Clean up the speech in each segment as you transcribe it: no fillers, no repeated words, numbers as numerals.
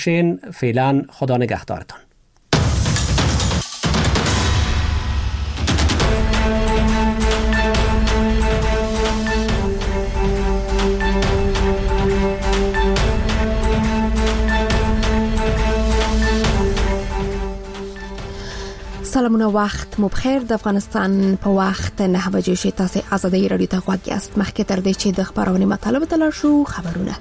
فعلا خدا نگهدارتان. سلامونه، وخت مو بخیر. د افغانستان په وخت 9 بجې شي. تاسو آزادۍ رادیو ته غوږ یاست. مخکې تر دې چې د خبرونې مطالب ته لاړ شو، خبرونه.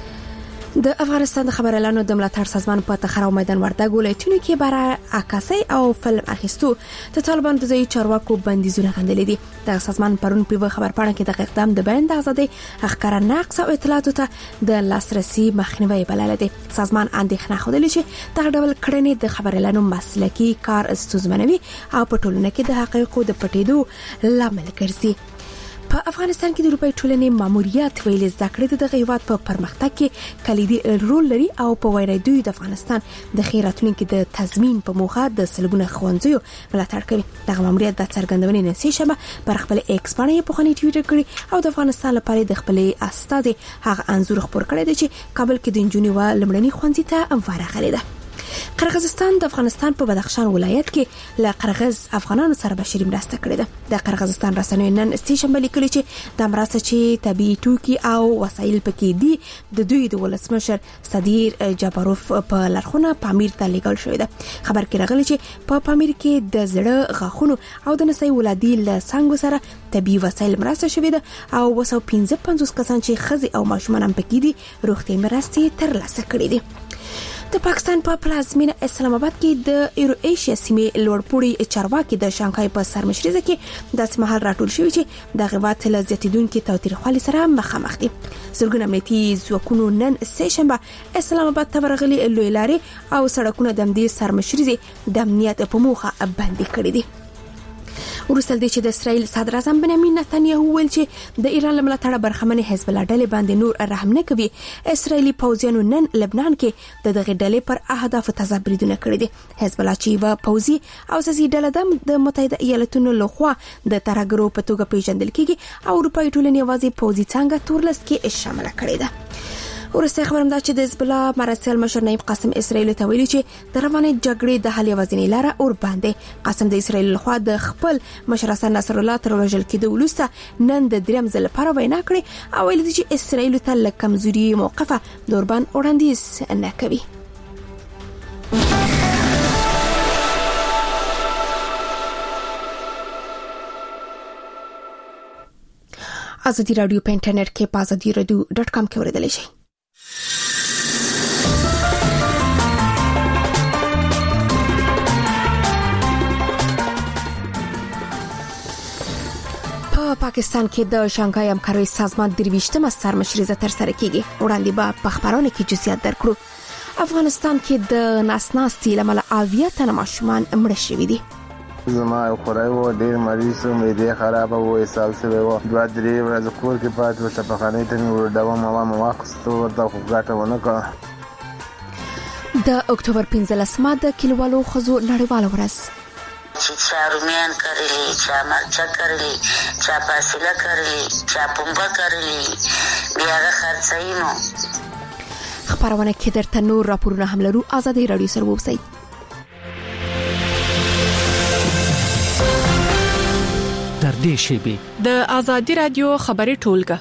د افغانستان د خبر اعلان د ملاتړ سازمان په تخرو میدان وردګ ولایتونو کې برای عکاسي او فلم اخیستو د طالبان د ځای چارواکو بندیزونه غندلې دي. د سازمان پرون په خبرپاڼه کې د اقدام د بیان د ازادۍ ښکارا نقص او اطلاعاتو ته د لاسرسي مخنیوي بلل دي. سازمان اندېښنه خوده چې دغه ډول کړنې د خبر اعلان مسلکي کار استوزمنوي او په ټولنه کې د حقایقو د پټېدو لامل ګرځي. په افغانستان کې د اروپای ټولنې ماموریت ویل زده کړې د غیوات په پرمختګ کې کلیدي رول لري او په وینا دوی د افغانستان د خیراتونو کې د تضمین په موخه د سلګونه ښوونځیو ملاتړ کوي. دغه ماموریت د څرګندونې نن شنبه پر خپل ایکس باندې په خني ټویټر کړی او د افغانستان لپاره د خپل استاد هغه انزور خبر کړی دی چې کابل کې د انجونی و لمړني ښوونځي ته ورغلی ده. قرغیزستان د افغانستان په بدخشان ولایت کې له قرغیز افغانانو سره بشري مرسته کړې ده. د قرغیزستان رسنیو نن شنبه لیکلي چې د مرسته چې طبي توکي او وسایل پکې دي د دوی د ولسمشر صدیر جابروف په لارښوونه پامیر ته لیږل شوې ده. خبر کې راغلی چې په پامیر کې د زړه غاښونو او د نسای ولادي له څنګه سره طبي وسایل مرسته شوې ده او 255 کسان چې ښځې او ماشومان هم پکې دي روغتي مرستې ترلاسه کړې دي. د پاکستان په پلازمینه اسلام آباد کې د ایرو ایشیا سیمې لوړپوړي چارواکي د شانګهای په سرمشرۍ کې د سمحال راټول شوی چې د غیبت له زیاتیدونکو توتریخوالي سره مخامخ دي. زرګونه امنیتي ځواکونو نن شنبه اسلام آباد ته ورغلي لوی لارې او سړکونه د دې سرمشرۍ د امنیت په موخه بندي کړي دي. ورسل دي چې د اسرائیل صدر اعظم بنیامین نتنیاهو ویل چې د ایران لملاتړه برخمنې حزب الله ډلې باندې نور رحم نه کوي. اسرائیلي پوځیانو نن لبنان کې د دغه ډلې پر اهداف تظاهرونه کړي دي. حزب الله چې و پوځي او سیاسي ډله د متحده ایالاتونو لخوا د ترګرو په توګه پیژندل کیږي او اروپای ټولنې وازي پوځي څنګه تورلس کې شامل کړي ده. ورسته خبرم دا چې د حزب الله مرسل مشر نایب قاسم اسرائیل ته ویلي چې د روانې جګړې د حل یوازینۍ لاره اور باندې. قاسم د اسرائیل لخوا د خپل مشر حسن نصر الله تر وژل کېدو وروسته نن د دریم ځل لپاره وینا کړې او ویلي چې اسرائیل ته له کمزوري موقفه دوربان وړاندیز نه کوي. ازادي رادیو په انټرنیټ کې په azadiradio.com کې اوریدل شي. پاکستان کې د شانګهای همکارۍ سازمان 23مه سرمشري تر سره کیږي. وړاندې به په خبرونه کې جزئیات درکړو. افغانستان کې د ناسناستي لامل 80 تنه ماشومان مړه شوي دي. زما خورای و ډیر مریض و معده خراب و اسهال سره و 2-3 ورځې کور کې پاتې و شفاخانه ته ور دوام ما واخستو ورته خو ګټه ونه کړه. د اکتوبر 15مه د کلیوالو خزو نړیواله ورځ چا رومیان کرلی، چا مرچا کرلی، چا فاصله کرلی، چا پنبه کرلی، بیا خرڅاینو. خبرونه کې درته نور راپورونه هم لرو. آزادۍ رادیو سره ووسئ. در دې شیبې د آزادۍ رادیو خبري ټولګه.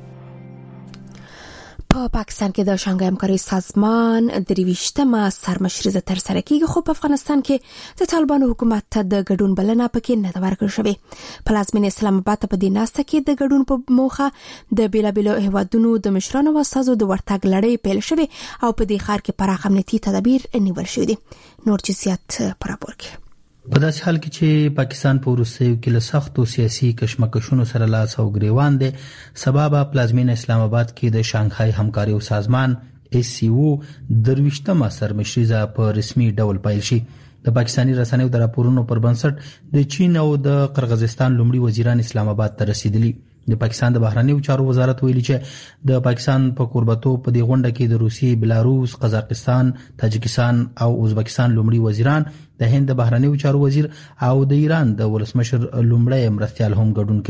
په پاکستان کې د شانګهای همکارۍ سازمان 23مه سرمشري تر سره کیږي خو په افغانستان کې د طالبانو حکومت ته د ګډون بلنه پکې نه ورکړل شوې. پلازمینه اسلام آباد په دې ناسته کې د ګډون په موخه د بیلابیلو هیوادونو د مشرانو واسطو د ورتګ لړۍ پیل شوې او په دې ښار کې پراخ امنیتي تدابیر نیول شوې دي. نور جزئیات پر راپور په داسې حال کې چې پاکستان په وروستیو کې له سختو سیاسي کشمکشونو سره لاس او ګریوان دي، سبب پلازمینه اسلام آباد کې د شانګهای همکارۍ سازمان SCO 23مه سرمشري په رسمي ډول پیل شي. د پاکستاني رسنیو د راپورونو پر بنسټ د چین او د قرغیزستان لومړي وزیران اسلام آباد ته رسیدلي. د پاکستان د بهرنیو چارو وزارت ویلي چې د پاکستان په قربتو په دې غونډه کې د روسیې، بلاروس، قزاقستان، تاجکستان او ازبکستان لومړي وزیران، د هند د بهرنیو چارو وزیر او د ایران د ولسمشر لومړی مرستيال هم ګډون کوي.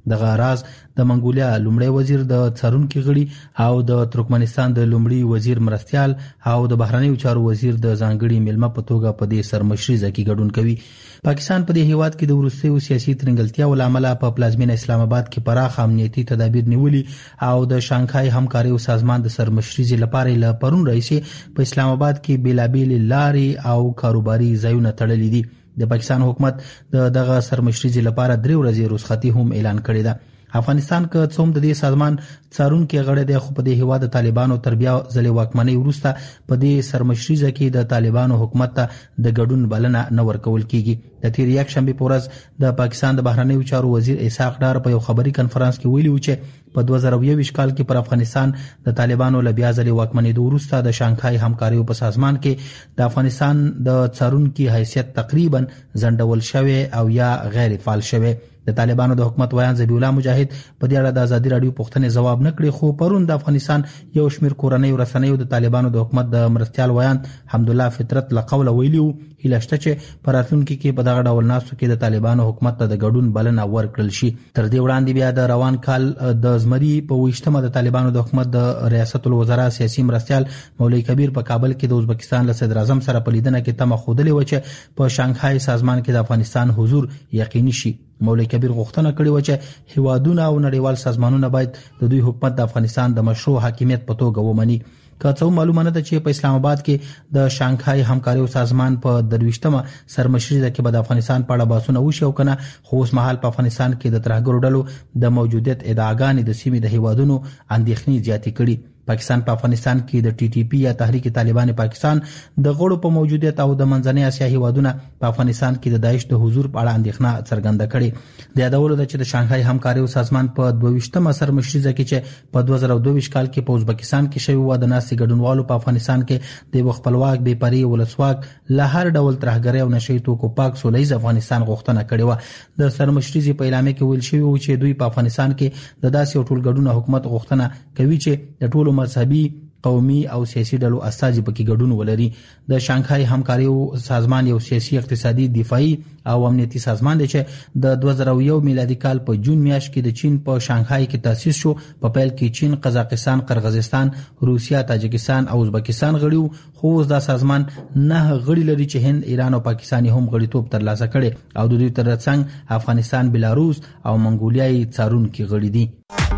دغه راز د منګولیا لومړی وزیر د څارونکو غړي او د ترکمنستان د لومړي وزیر مرستيال او د بهرنیو چارو وزیر د ځانګړي ملمه په توګه په دې سرمشري ځکه ګډون کوي. پاکستان په دې هیواد کې د وروستیو سیاسي ترنګلتیا ولامل په پلازمینه اسلام آباد کې پراخ امنیتي تدابیر نیولي او د شانګهای همکاري سازمان د سرمشري لپاره ل پرون رئیس په اسلام آباد کې بیلابیل لارې او کاروباري ځایونه تړلې دي. د پاکستان حکومت دغه سرمشري لپاره 3 ورځې رخصتي هم اعلان کړې ده. افغانستان که څوم د دې سازمان څارونکو غړي د خو په دې هوا د طالبانو تربیه ځلې واکمنۍ وروسته په دې سرمشري ځکه د طالبانو حکومت ته د ګډون بلنه نه ورکول کیږي. د تیر یک شنبه په ورځ د پاکستان د بهرنیو چارو وزیر اسحاق ډار په یو خبري کانفرنس کې ویلي و چې په 2020 کال کې پر افغانستان د طالبانو لبیا ځلې واکمنۍ د وروسته د شانګهای همکاري په سازمان کې د افغانستان د څارونکو حیثیت تقریبا ځنډول شوی او یا غیر فعال شوی. د طالبانو د حکومت ویان ذبیح الله مجاهد په دې اړه د ازادي رادیو پوښتنې جواب نکړي، خو پرون د افغانستان یو شمیر کورنۍ رسنیو د طالبانو د حکومت د مرستيال ویان حمدالله فطرت لقول ویلیو هیلشته چې پراتونکو کې په دغه ډول ناسو کې د طالبانو حکومت ته د ګډون بلنه ورکړل شي. تر دې وړاندې بیا د روان کال د زمری په 28مه د طالبانو د حکومت د ریاست الوزرا سیاسي مرستيال مولوی کبیر په کابل کې د ازبکستان له صدر اعظم سره په لیدنه کې تمه خودلې و چې په شانګهای سازمان کې د افغانستان حضور یقیني شي. مولوی کبیر غوښتنه کړې و چې هیوادونه او نړیوال سازمانونه باید د دوی حکومت د افغانستان د مشروع حاکمیت په توګه ومني. که څو معلومه نه ده چې په اسلام آباد کې د شانګهای همکاري سازمان په 23مه سرمشري کې د افغانستان په اړه بحثونه وشي او کنه، خو اوس مهال په افغانستان کې د ترهګرو ډلو د موجودیت ادعاګانې د سیمې د هیوادونو اندېښنې زیاتې کړي. پاکستان په افغانستان کې د ټي ټي پی یا تحریک طالبان پاکستان د غړو په موجودیت او د منځنۍ اسیا هیوادونو په افغانستان کې د داعش د حضور په اړه اندېښنه څرګنده کړې. د یادولو ده چې د شانګهای همکاري سازمان په 22مه سرمشري کې چې په 2022 کال کې په ازبکستان کې شوی و د ناسي ګډونوالو په افغانستان کې د خپلواک بې پرې ولسواک له هر ډول ترهګرۍ او نشئی توکو پاک سولهیز افغانستان غوښتنه کړې و. د سرمشري په اعلامیه کې ویل شوی و چې دوی په افغانستان کې د داسې ټول ګډون حکومت غوښتنه کوي چې د ټولو مذهبي، قومي او سیاسي ډلو اساسي پکې ګډون ولري. د شانګهای همکاري سازمان یو سیاسي، اقتصادي، دفاعي او امنیتي سازمان دی چې د 2001 میلادي کال په جون میاشت کې د چین په شانګهای کې تاسیس شو. په پیل کې چین، قزاقستان، قرغیزستان، روسیا، تاجکستان او ازبکستان غړي، خو دا سازمان نه غړي لري چې هند، ایران او پاکستان هم غړیتوب ترلاسه کړي او د دوی ترڅنګ افغانستان، بلاروس او منګولیا یې څارونکي غړي دي.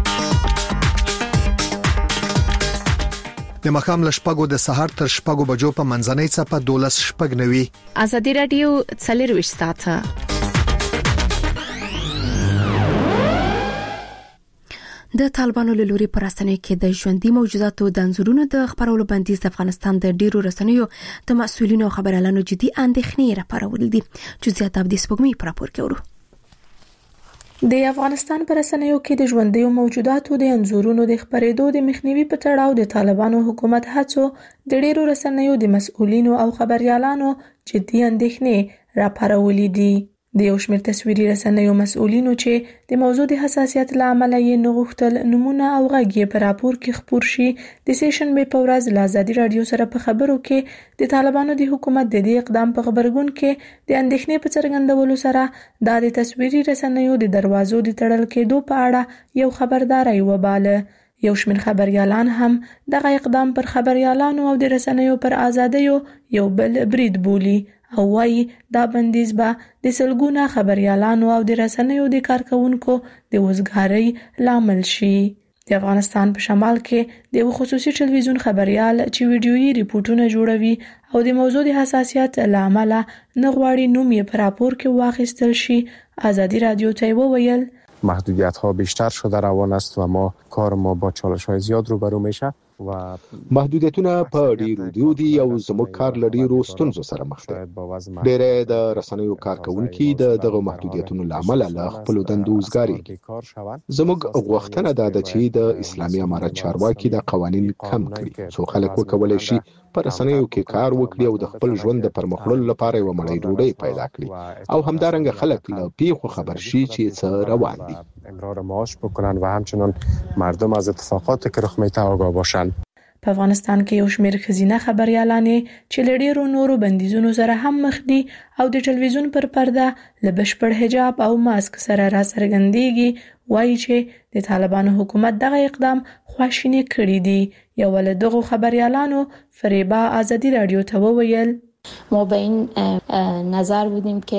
د مخام لشپګو د سحر تر شپګو بجو په منځنۍ صفه 12 شپګ نوي. ازادي رادیو 40 ساعته. د طالبانو له لوري پر رسنیو کې د ژوندۍ موجوداتو د انځورونو د خبرولو بندیز د افغانستان د ډیرو رسنیو د مسؤلینو او خبريالانو جدي اندېښنې راپارول دي. جزئیات د سپوږمۍ په راپور کې ورو. د افغانستان پر رسنیو کې د ژوندۍ موجوداتو د انځورونو د خبرېدو د مخنیوي په تړاو د طالبانو حکومت هڅو د ډیرو رسنیو د مسؤلینو او خبريالانو جدي اندېښنې راپارولې دي. د یو شمېر تصویري رسنیو مسؤلینو چې د موضوع د حساسیت له امله یې نغښتل نمونه او غږ یې په راپور کې خپور شي، د سیشنبې په ورځ له ازادي رادیو سره په خبرو کې د طالبانو د حکومت د دې اقدام په خبرګون کې د اندېښنې په څرګندولو سره دا د تصویري رسنیو د دروازو د تړل کېدو په اړه یو خبرداري وباله. یو شمېر خبريالان هم دغه اقدام پر خبريالانو او د رسنیو پر ازادیو یو بل برید بولي او وايي دا بندیز به د سلګونه خبريالانو او د رسنیو د کارکونکو د وزګارۍ لامل شي. د افغانستان په شمال کې د یو خصوصي ټلویزیون خبريال چې ویډیويي ریپورتونه جوړوي او د موضوع د حساسیت له امله نه غواړي نوم یې په راپور کې واخیستل شي، ازادي رادیو ته وویل محدودیت ها بیشتر شده روان است و ما کار ما با چالش های زیاد روبرو میشه و محدودیتونه په ډیرو دي او زموږ کار له ډیرو ستونزو سره مخ دی. ډیری د رسنیو کارکونکي د دغه محدودیتونو له امله له خپل دندو وزګاري. زموږ غوښتنه ده چې د اسلامي امارت چارواکي د قوانين کم کړي څو خلک وکولای شي په رسنیو کې کار وکړي او د خپل ژوند د پرمخړلو لپاره یو مړی ډوډۍ پیدا کړي او همدارنګه خلک له پیښو خبر شي چې څه روان دي. امرار معاش بکنن و همچنان مردم از اتفاقاتی که رخ میده آگاه باشند. په افغانستان کې یو شمېر ښځینه خبريالانې چې له ډېرو نورو بندیزونو سره هم مخ دي او د ټلویزیون پر پرده له بشپړ حجاب او ماسک سره راڅرګندېږي وایي چې د طالبانو حکومت دغه اقدام خواشینی کړی دی. یو له دغو خبريالانو فریبا آزادی رادیو ته وویل ما به این نظر بودیم که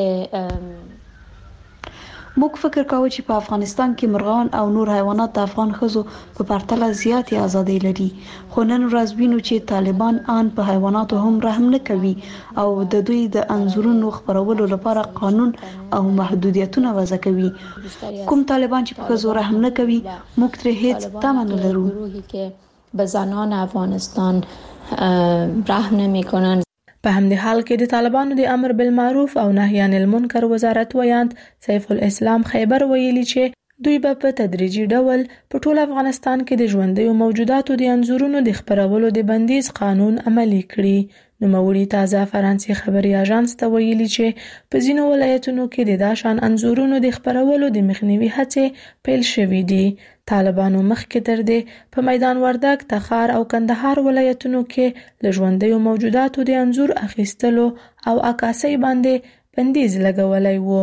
موږ فکر کاوه چې په افغانستان کې مرغان او نور حیوانات د افغان ښځو په پرتله زیاتې ازادي لري، خو نن ورځ وینو چې طالبان ان په حیواناتو هم رحم نه کوي او د دوی د انځورونو خپرولو لپاره قانون او محدودیتونه وضع کوي. کوم طالبان چې په ښځو رحم نه کوي موږ ترې هیڅ تمه نه لرو. به زنان افغانستان رحم نمی‌کنند. په همدې حال کې د طالبانو د امر بالمعروف او نهی عن المنکر وزارت ویاند سیف الاسلام خیبر ویلي چې دوی به په تدریجي ډول په ټول افغانستان کې د ژوندیو موجوداتو د انځورونو د خپرولو د بندیز قانون عملي کړي. نوموړي تازه فرانسې خبري اژانس ته ویلي چې په ځینو ولایتونو کې د داشان انځورونو د خپرولو د مخنیوي هڅې پیل شوې دي. طالبانو مخکې تر دې په میدان وردګ، تخار او کندهار ولایتونو کې له ژوندیو موجوداتو د انځور اخیستلو او عکاسۍ باندې بندیز لګولی و.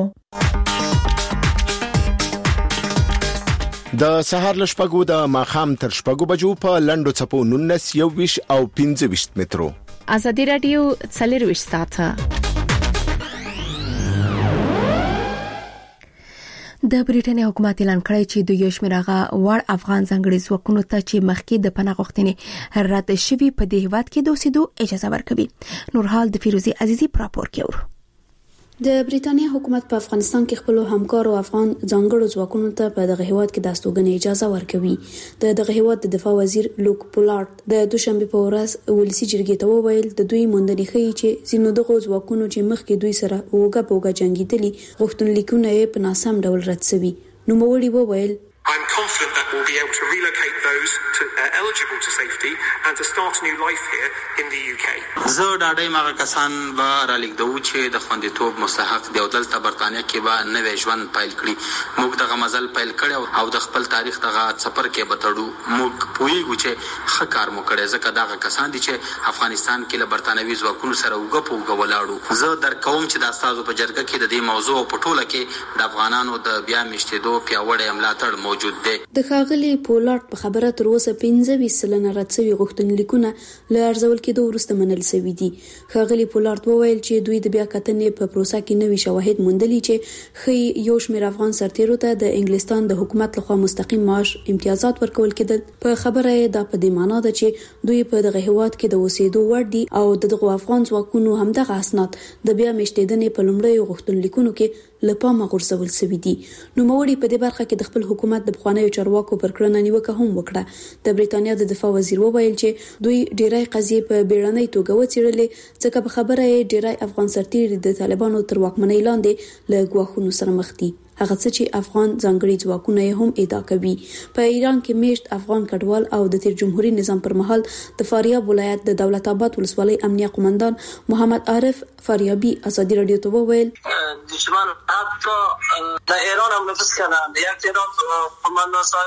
د سهار له شپږو د ماښام تر شپږو بجو په لنډو څپو 19 21 او 25 مترو. آزادی رادیو 24 ساعته. د بریټانیا حکومت اعلان کړی چې د یو شمېر هغه وړ افغان ځانګړي ځواکونو ته چې مخکې د پناه غوښتنې رد شوي په دې هیواد کې د اوسېدو اجازه ورکوي. نورحال د فیروزي عزیزي په راپور کې ورو. د بریټانیا حکومت په افغانستان کې خپل همکارو افغان ځانګړو ځواکونو ته په دغه هیواد کې د استوګنې اجازه ورکوي. دغه هیواد د دفاع وزیر لوک پولارد د دوشنبه په ورځ ولسی جرګې ته وویل د دوی موندنې ښیي چې ځینو دغه ځواکونو چې مخکې دوی سره اوګه پوګه جنگیدلي غوښتنلیکونه یې په ناسم ډول رد شوي. نوموړي وویل I'm confident that we'll be able to relocate those eligible to safety and to start a new life here in the UK. زه ډاډه یم هغه کسان به رالیږدو چې د خوندیتوب مستحق دی او دلته برتانیا کې به نوی ژوند پیل کړي. موږ دغه مزل پیل کړی او د خپل تاریخ دغه سفر کې به تړو. موږ پوهیږو چې ښه کار مو کړی ځکه دغه کسان دي چې افغانستان کې له برتانوي ځواکونو سره اوږه په اوږه ولاړو. زه درک کوم چې د استادو په جرګه کې د دې موضوع په ټوله کې د افغانانو د بیا میشتېدو پیاوړی ملاتړ موجود دی. د ښاغلي پولارد په خبره تر اوسه 25 سلنه رد شوي غوښتنلیکونه له ارزول کېدو وروسته منل شوي دي. ښاغلي پولارد وویل چې دوی د بیا کتنې په پروسه کې نوي شواهد موندلي چې ښیي یو شمېر افغان سرتیرو ته د انګلستان د حکومت لخوا مستقیم معاش امتیازات ورکول کېدل. په خبره یې دا په دې معنا ده چې دوی په دغه هیواد کې د اوسېدو وړ دي او دغه افغان ځواکونو همدغه اسناد د بیا میشتېدنې په لومړیو غوښتنلیکونو کې له پامه غورځول شوي دي. نوموړي په دې برخه کې د خپل حکومت د پخوانیو چارواکو پر کړنه نیوکه هم وکړه. د بریټانیا د دفاع وزیر وویل چې دوی ډیری قضیې په بیړنۍ توګه وڅېړلې ځکه په خبره یې ډیری افغان سرتیري د طالبانو تر واکمنۍ لاندې له ګواښونو سره مخ دي. هغه څه چې افغان ځانګړي ځواکونه هم ادعا کوي. په ایران کې میشت افغان کډوال او د تیر جمهوریت نظام پر مهال د فاریاب ولایت د دولت آباد ولسوالۍ امنیه قومندان محمد عارف فاریابي ازادي رادیو ته وویل دشمن حتی د ایران هم نفس کردن. یک تعداد قومندان صاحب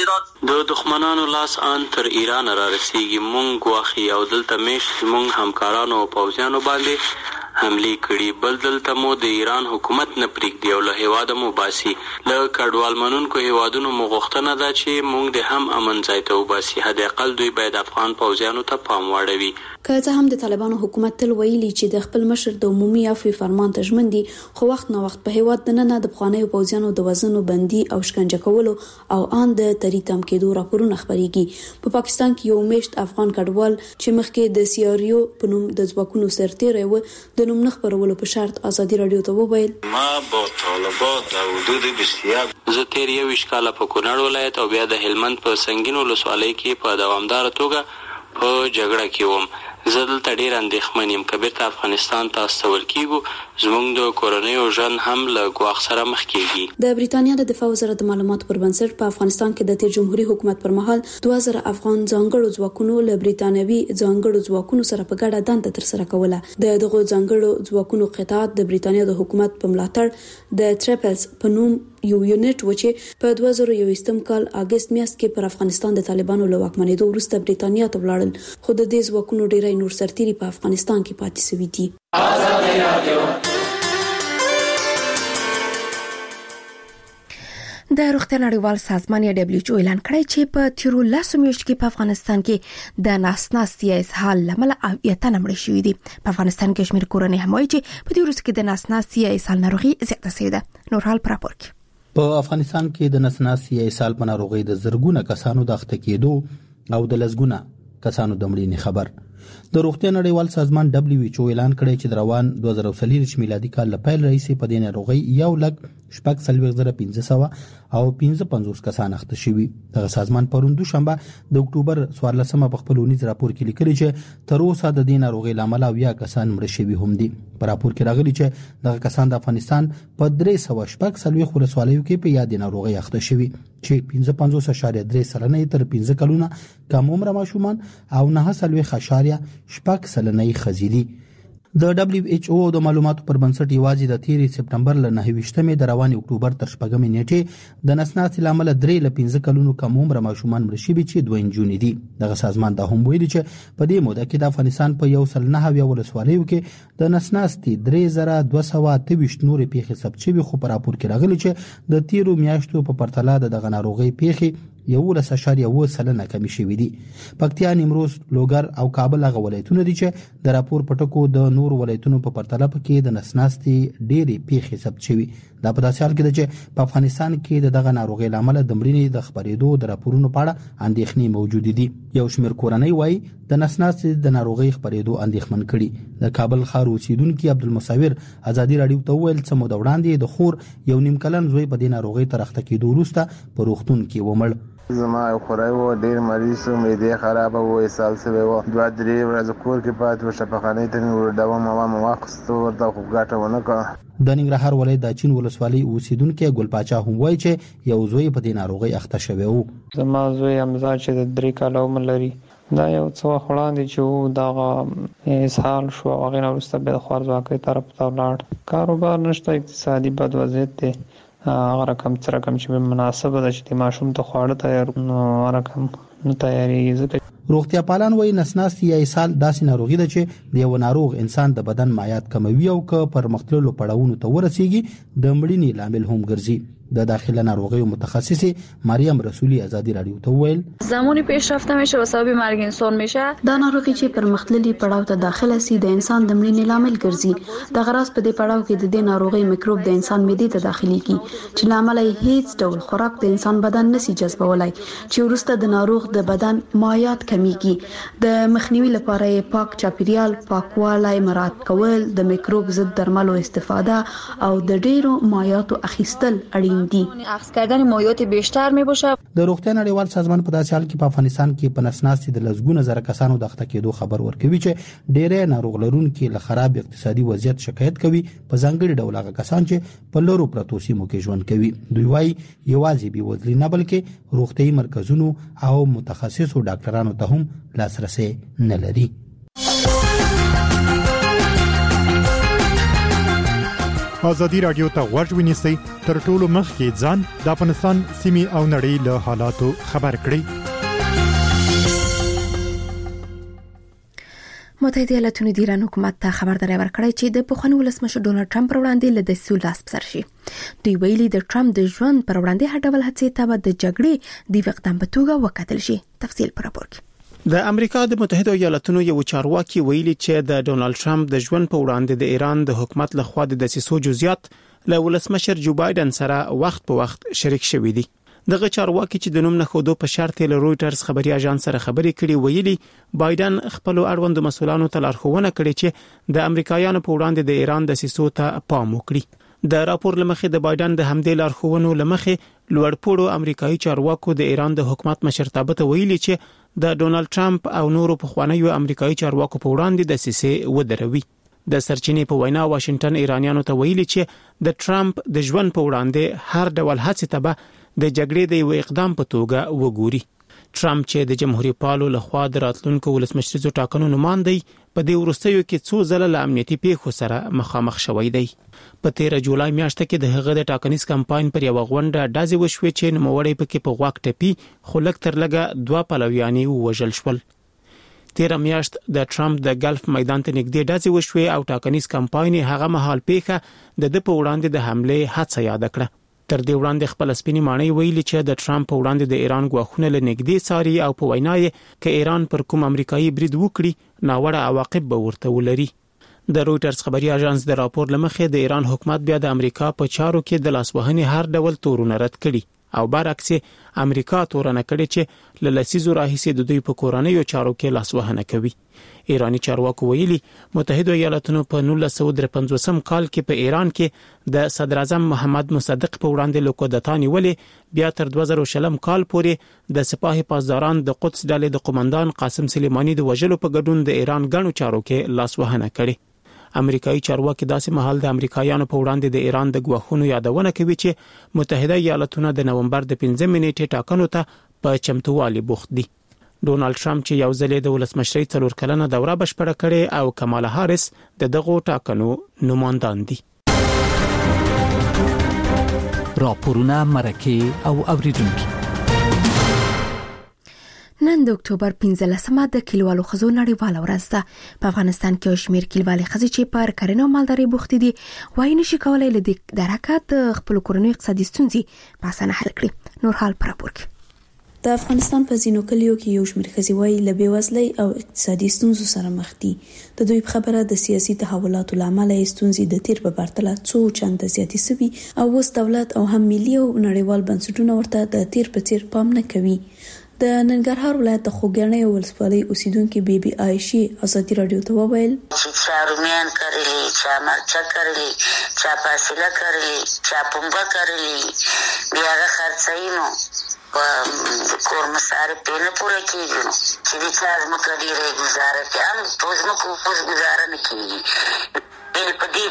د دښمنانو لاس ان تر ایران را رسیږي. مونږ واخی او دلته میشت مونږ همکارانو او پوځیانو باندې حمله کړي. بل دلته مو د ایران حکومت نه پریږدي او له هیواده مو باسي. له کډوال منونکو هیوادونو مو غوښتنه ده چې مونږ د هم امن ځای ته وباسي. حداقل دوی باید افغان پوځیانو ته پام واړوي. که څه هم د طالبانو حکومت تل ویلي چې د خپل مشر د عمومي عفوي فرمان ته ژمن دي، خو وخت نه وخت په هیواد دننه د پخوانیو پوځیانو د وزنو بندي او شکنجه کولو او ان د تریتم کېدو راپورونه خبريږي. په پاکستان کې یو میشت افغان کډوال چې مخکې د سیاریو په نوم د ځواکونو سرتیری و د نوم نه خبرولو په شرط ازادي رادیو ته وویل ما با طالبات او حدود بسیار زه تیر 21 کاله په کونړ ولایت او بیا د هلمند په سنگین ولسوالۍ کې په دوامدار توګه په جګړه کې وم. زه دلته ډېر اندېښمن یم که بیرته افغانستان ته استول کېږو زموږ د کورنیو ژوند هم له ګواښ سره مخ کېږي. د بریټانیا د دفاع وزارت د معلوماتو پر بنسټ په افغانستان کې د تیر جمهوریت حکومت پر مهال 2000 افغان ځانګړو ځواکونو له بریټانوي ځانګړو ځواکونو سره په ګډه دنده ترسره کوله. دغه ځانګړو ځواکونو قطاعت د بریټانیا د حکومت په ملاتړ د ټریپلز په نوم یو یونټ و چې په 2021 کال اگست میاشت کې پر افغانستان د طالبانو له واکمنېدو وروسته برېټانیا ته ولاړل، خو د دې ځواکونو ډېری نور سرتیري په افغانستان کې پاتې شوي دي. د روغتیا نړیوال سازمان یا WHO اعلان کړی چې په تیرو 10 میاشتو کې په افغانستان کې د ناسناستي اسهال لامل اویتنه مړ شوې دي. په افغانستان کې شمېر کورنۍ هم وایي چې په دې وروسته کې د ناسناستي اسهال ناروغي زیاته شوې ده. نور حال پر راپور کې په افغانستان کې د ناسناستي اسهال په ناروغي د زرګونه کسانو د اخته کېدو او د لزګونه کسانو د مړینې خبر. د روغتیا نړیوال سازمان WHO اعلان کړی چې د روان 2023 میلادي کال له پیل راهیسې په دې ناروغي 1,45,500 او 55 کسان اخته شوي. دغه سازمان پرون دوشنبه د اکتوبر 14 په خپل ونیز راپور کې لیکلي چې تر اوسه د دې ناروغي لامل 10 کسان مړ شوي هم دي. په راپور کې راغلي چې دغه کسان د افغانستان په 340 ولسوالیو کې په یاد ناروغي اخته شوي چې 55.3% تر 15 کلونه کم عمر ماشومان او 9.8% خزيلي. د WHO د معلوماتو پر بنسټ یوازې د 13 سپټمبر ل 9 د روان اکتوبر تر 4 نیټه د نسناستي لامل 3 ل 15 کلونو کم عمر ماشومان مړ شوي چې 2 جون دي. دغه سازمان دا هم ویلي چې په دې موده کې د افغانستان په 109 ولسوالیو کې د نسناستي 3228 نور پیښې ثبت شوي، خو په راپور کې راغلي چې د 13 میاشتو په پرتله دغه ناروغي پیښې 1.1% کمی شوي دي. پکتیا، نیمروز، لوګر او کابل هغه ولایتونه دي چې د راپور پټکو د نور ولایتونو په پرتله کې د نسناستي ډېری پیښې ثبت شوي. دا په داسې حال کې ده چې په افغانستان کې دغه ناروغي لامل د مړینې د خبرېدو د راپورونو په اړه اندېښنې موجود دي. یو شمېر کورنۍ وایي د نسناستي د ناروغي خبرېدو اندېښمن کړي. د کابل ښار اوسیدونکي عبدالمصور ازادي رادیو ته وویل څه موده وړاندې د خور یو نیم کلن زوی په دې ناروغي تر اخته کېدو وروسته په روغتون کې ومړ. زما خورای و ډیر مریض و معده خراب و اسهال سوی و 2-3 ورځې کور کې پاتې و شفاخانه ته ورډاوه ما واخستو ورته خو ګټه ونه کړه. د ننګرهار ولایت د چین ولسوالۍ اوسیدونکو ګل پاچا هم وایي چې یو زوی په دې ناروغي اخته شوی و. زما زوی امزا چې د 3 کال عمر لري، دا یو څو وړاندې چې دغه اسهال شو او غیر وروسته به خوارځواکۍ طرف ته ولاړ. کاروبار نشته، اقتصادي بد وضعیت دی، هغه رقم چې مناسبه ده چې ماشوم ته خواړه تیار نو رقم نه تیاریږي. روغتیا پالان وایي نسناستي یا اسهال داسې ناروغي ده چې د یو ناروغ انسان د بدن مایعات کموي او که پر مختلفو پړاوونو ته ورسیږي د مړینې لامل هم ګرځي. د داخله ناروغیو متخصصی مریم رسولی ازادی رادیو ته ویل زمانی پیشرفته میشه و سبب مرگ انسان میشه. دا ناروغي چې پر مختلفي پړاو ته داخله سي د انسان د مړینې لامل ګرځي. د غراس په دې پړاو کې د دې ناروغي میکروب د انسان معدې ته داخليږي چې لامل یې هیڅ ډول خوراک د انسان بدن نسي جذبولای، چې ورسته د ناروغ د بدن مایعات کمیږي. د مخنیوي لپاره پاک چاپیریال، پاکوالی مراعات کول، د میکروب ضد درملو استفاده او د ډیرو مایعاتو اخیستل اړین دي. اخذ کردن مایعات بیشتر می باشه. د روغتیا نړیوال سازمان په داسې حال کې په افغانستان کې په نسناستي د لزګونه زره کسانو د اخته کېدو خبر ورکوي چې ډېرې ناروغ لرونکي له خراب اقتصادي وضعیت شکایت کوي. په ځانګړي ډول هغه کسان چې په لورو پرتو سیمو کې ژوند کوي. دوی وايي یوازې بې وزلي نه بلکې روغتيایي مرکزونو او متخصصو ډاکټرانو ته هم لاسرسي نه لري. ازادي رادیو ته غوږ ونیسئ، تر ټولو مخکې ځان د افغانستان سیمې او نړۍ له حالاتو خبر کړئ. متحده ایالاتونو د ایران حکومت ته خبرداري ورکړې چې د پخواني ولسمشر ډونالد ټرمپ پر وړاندې له دسیسو لاس بسر شي. دوی ویلي د ټرمپ د ژوند پر وړاندې هر ډول هڅې ته د جګړې د اقدام په توګه وکتل شي. تفصیل پر راپور کې د امریکا د متحده ایالاتونو یو چارواکي ویلي چې د ډونالد ټرمپ د ژوند په وړاندې د ایران د حکومت لخوا د دسیسو جزئیات له ولسمشر جو بایدن سره وخت په وخت شریک شوي دي. دغه چارواکي چې د نوم نه خودو په شرط له رويټرز خبري اژانس سره خبري کړي ویلي بایدن خپل اړوند مسولانو ته لارښوونه کړې چې د امریکایانو په وړاندې د ایران د دسیسو ته پام وکړي. د راپور لمخې د بایدن د همدې لارښوونو لمخې لوړپوړو امریکایي چارواکو د ایران د حکومت مشرتابه ته ویلي چې د ډونالد ټرمپ او نورو پخوانیو امریکایي چارواکو په وړاندې د دسیسې ودروي. د سرچینې په وینا واشنگټن ایرانیانو ته ویلي چې د ټرمپ د ژوند په وړاندې هر ډول هڅې ته به د جګړې د یو اقدام په توګه وګوري. ټرمپ چې د جمهوریت پالو لخوا د راتلونکو ولسمشریزو ټاکنو نمائندي په دې وروستیو کې څو ځله له امنیتي پیښو سره مخامخ شوی دی. په 13 جولای میاشت کې د هغه د ټاکنیز کمپاین پر یو غونډه ډازې وشوې چې نوموړی پکې په غواک ټپي خو لږ تر لږه 2 پلویان وژل شول. 13 میاشت د ټرمپ د ګلف میدان ته نږدې ډازې وشوې او ټاکنیز کمپاین هغه مهال پیښه د په وړاندې د حمله هڅه یاد کړه. تر دې وړاندې خپل سپینې ماڼۍ ویلي چې د ټرمپ په وړاندې د ایران غواخونه له نږدې ساري او په وینا یې چې ایران پر کوم امریکایي برید وکړي ناوړه عواقب به ورته ولري. د رويټرز خبري اژانس د راپور لمخې د ایران حکومت بیا د امریکا په چارو کې د لاسوهنې هر ډول تورونه رد کړي او برعکس امریکا تورنه کړي چې له لسیزو راهیسې د دوی په کورنیو چارو کې لاسوهنه کوي. ایرانی چارواکو ویلي متحده ایالاتونو په 1953 کال کې په ایران کې د صدر اعظم محمد مصدق په وړاندې لوکودتا نیولې بیا تر 2000 کال پورې د سپاه پاسداران د قدس ډلې د قومندان قاسم سلیمانی د وژلو په ګډون د ایران غنو چارو کې لاسوهنه کړي. امریکایي چارواکي داسې مهال د امریکایانو په وړاندې د ایران د غواخونو یادونه کوي چې متحده ایالاتونه د نومبر د 15 نیټې ټاکنو ته په چمتووالي بوخت دي. ډونالد ټرمپ چې یو ځل د ولسمشرۍ 4 کلنه دوره بشپړه کړې او کمالا هاریس د دغه ټاکنو نمائندان دي. راپورونه مرکه او اوریدونکو نن د اکتوبر 15مه د کلیوالو خزو نړیواله ورځ ده. په افغانستان کې شمیر کلیوالي خزې چې پر کرنه او مالداري بوخت دي وایي نشي کولای له دې درکات خپل کورنۍ اقتصادي ستونزې په اسانه حل کړي. نور حال پر راپور کې د افغانستان په ځینو کلیو کې یو شمېر ښځې وایي له بېوزلۍ او اقتصادي ستونزو سره مخ دي. د دوی په خبره د سیاسي تحولاتو له امله ستونزې د تیر په پرتله څو چنده زیاتې شوي او اوس دولت او هم ملي او نړیوال بنسټونه ورته د تیر په څیر پام نه کوي. د ننګرهار ولایت د خوږیاڼۍ ولسوالۍ اوسیدونکو بیبي عایشې ازادي رادیو ته وویل چې رومیان کرلی، چا مرچه کرلی، چا فاصله کرلی، چا پنبه کرلی، بیا هغه خرڅوي نو کور مصارف په نه پوره کیږي نو چې د چا ځمکه ډېره ګزاره کوي هم په ځمکو اوس ګزاره نه کیږي. په دې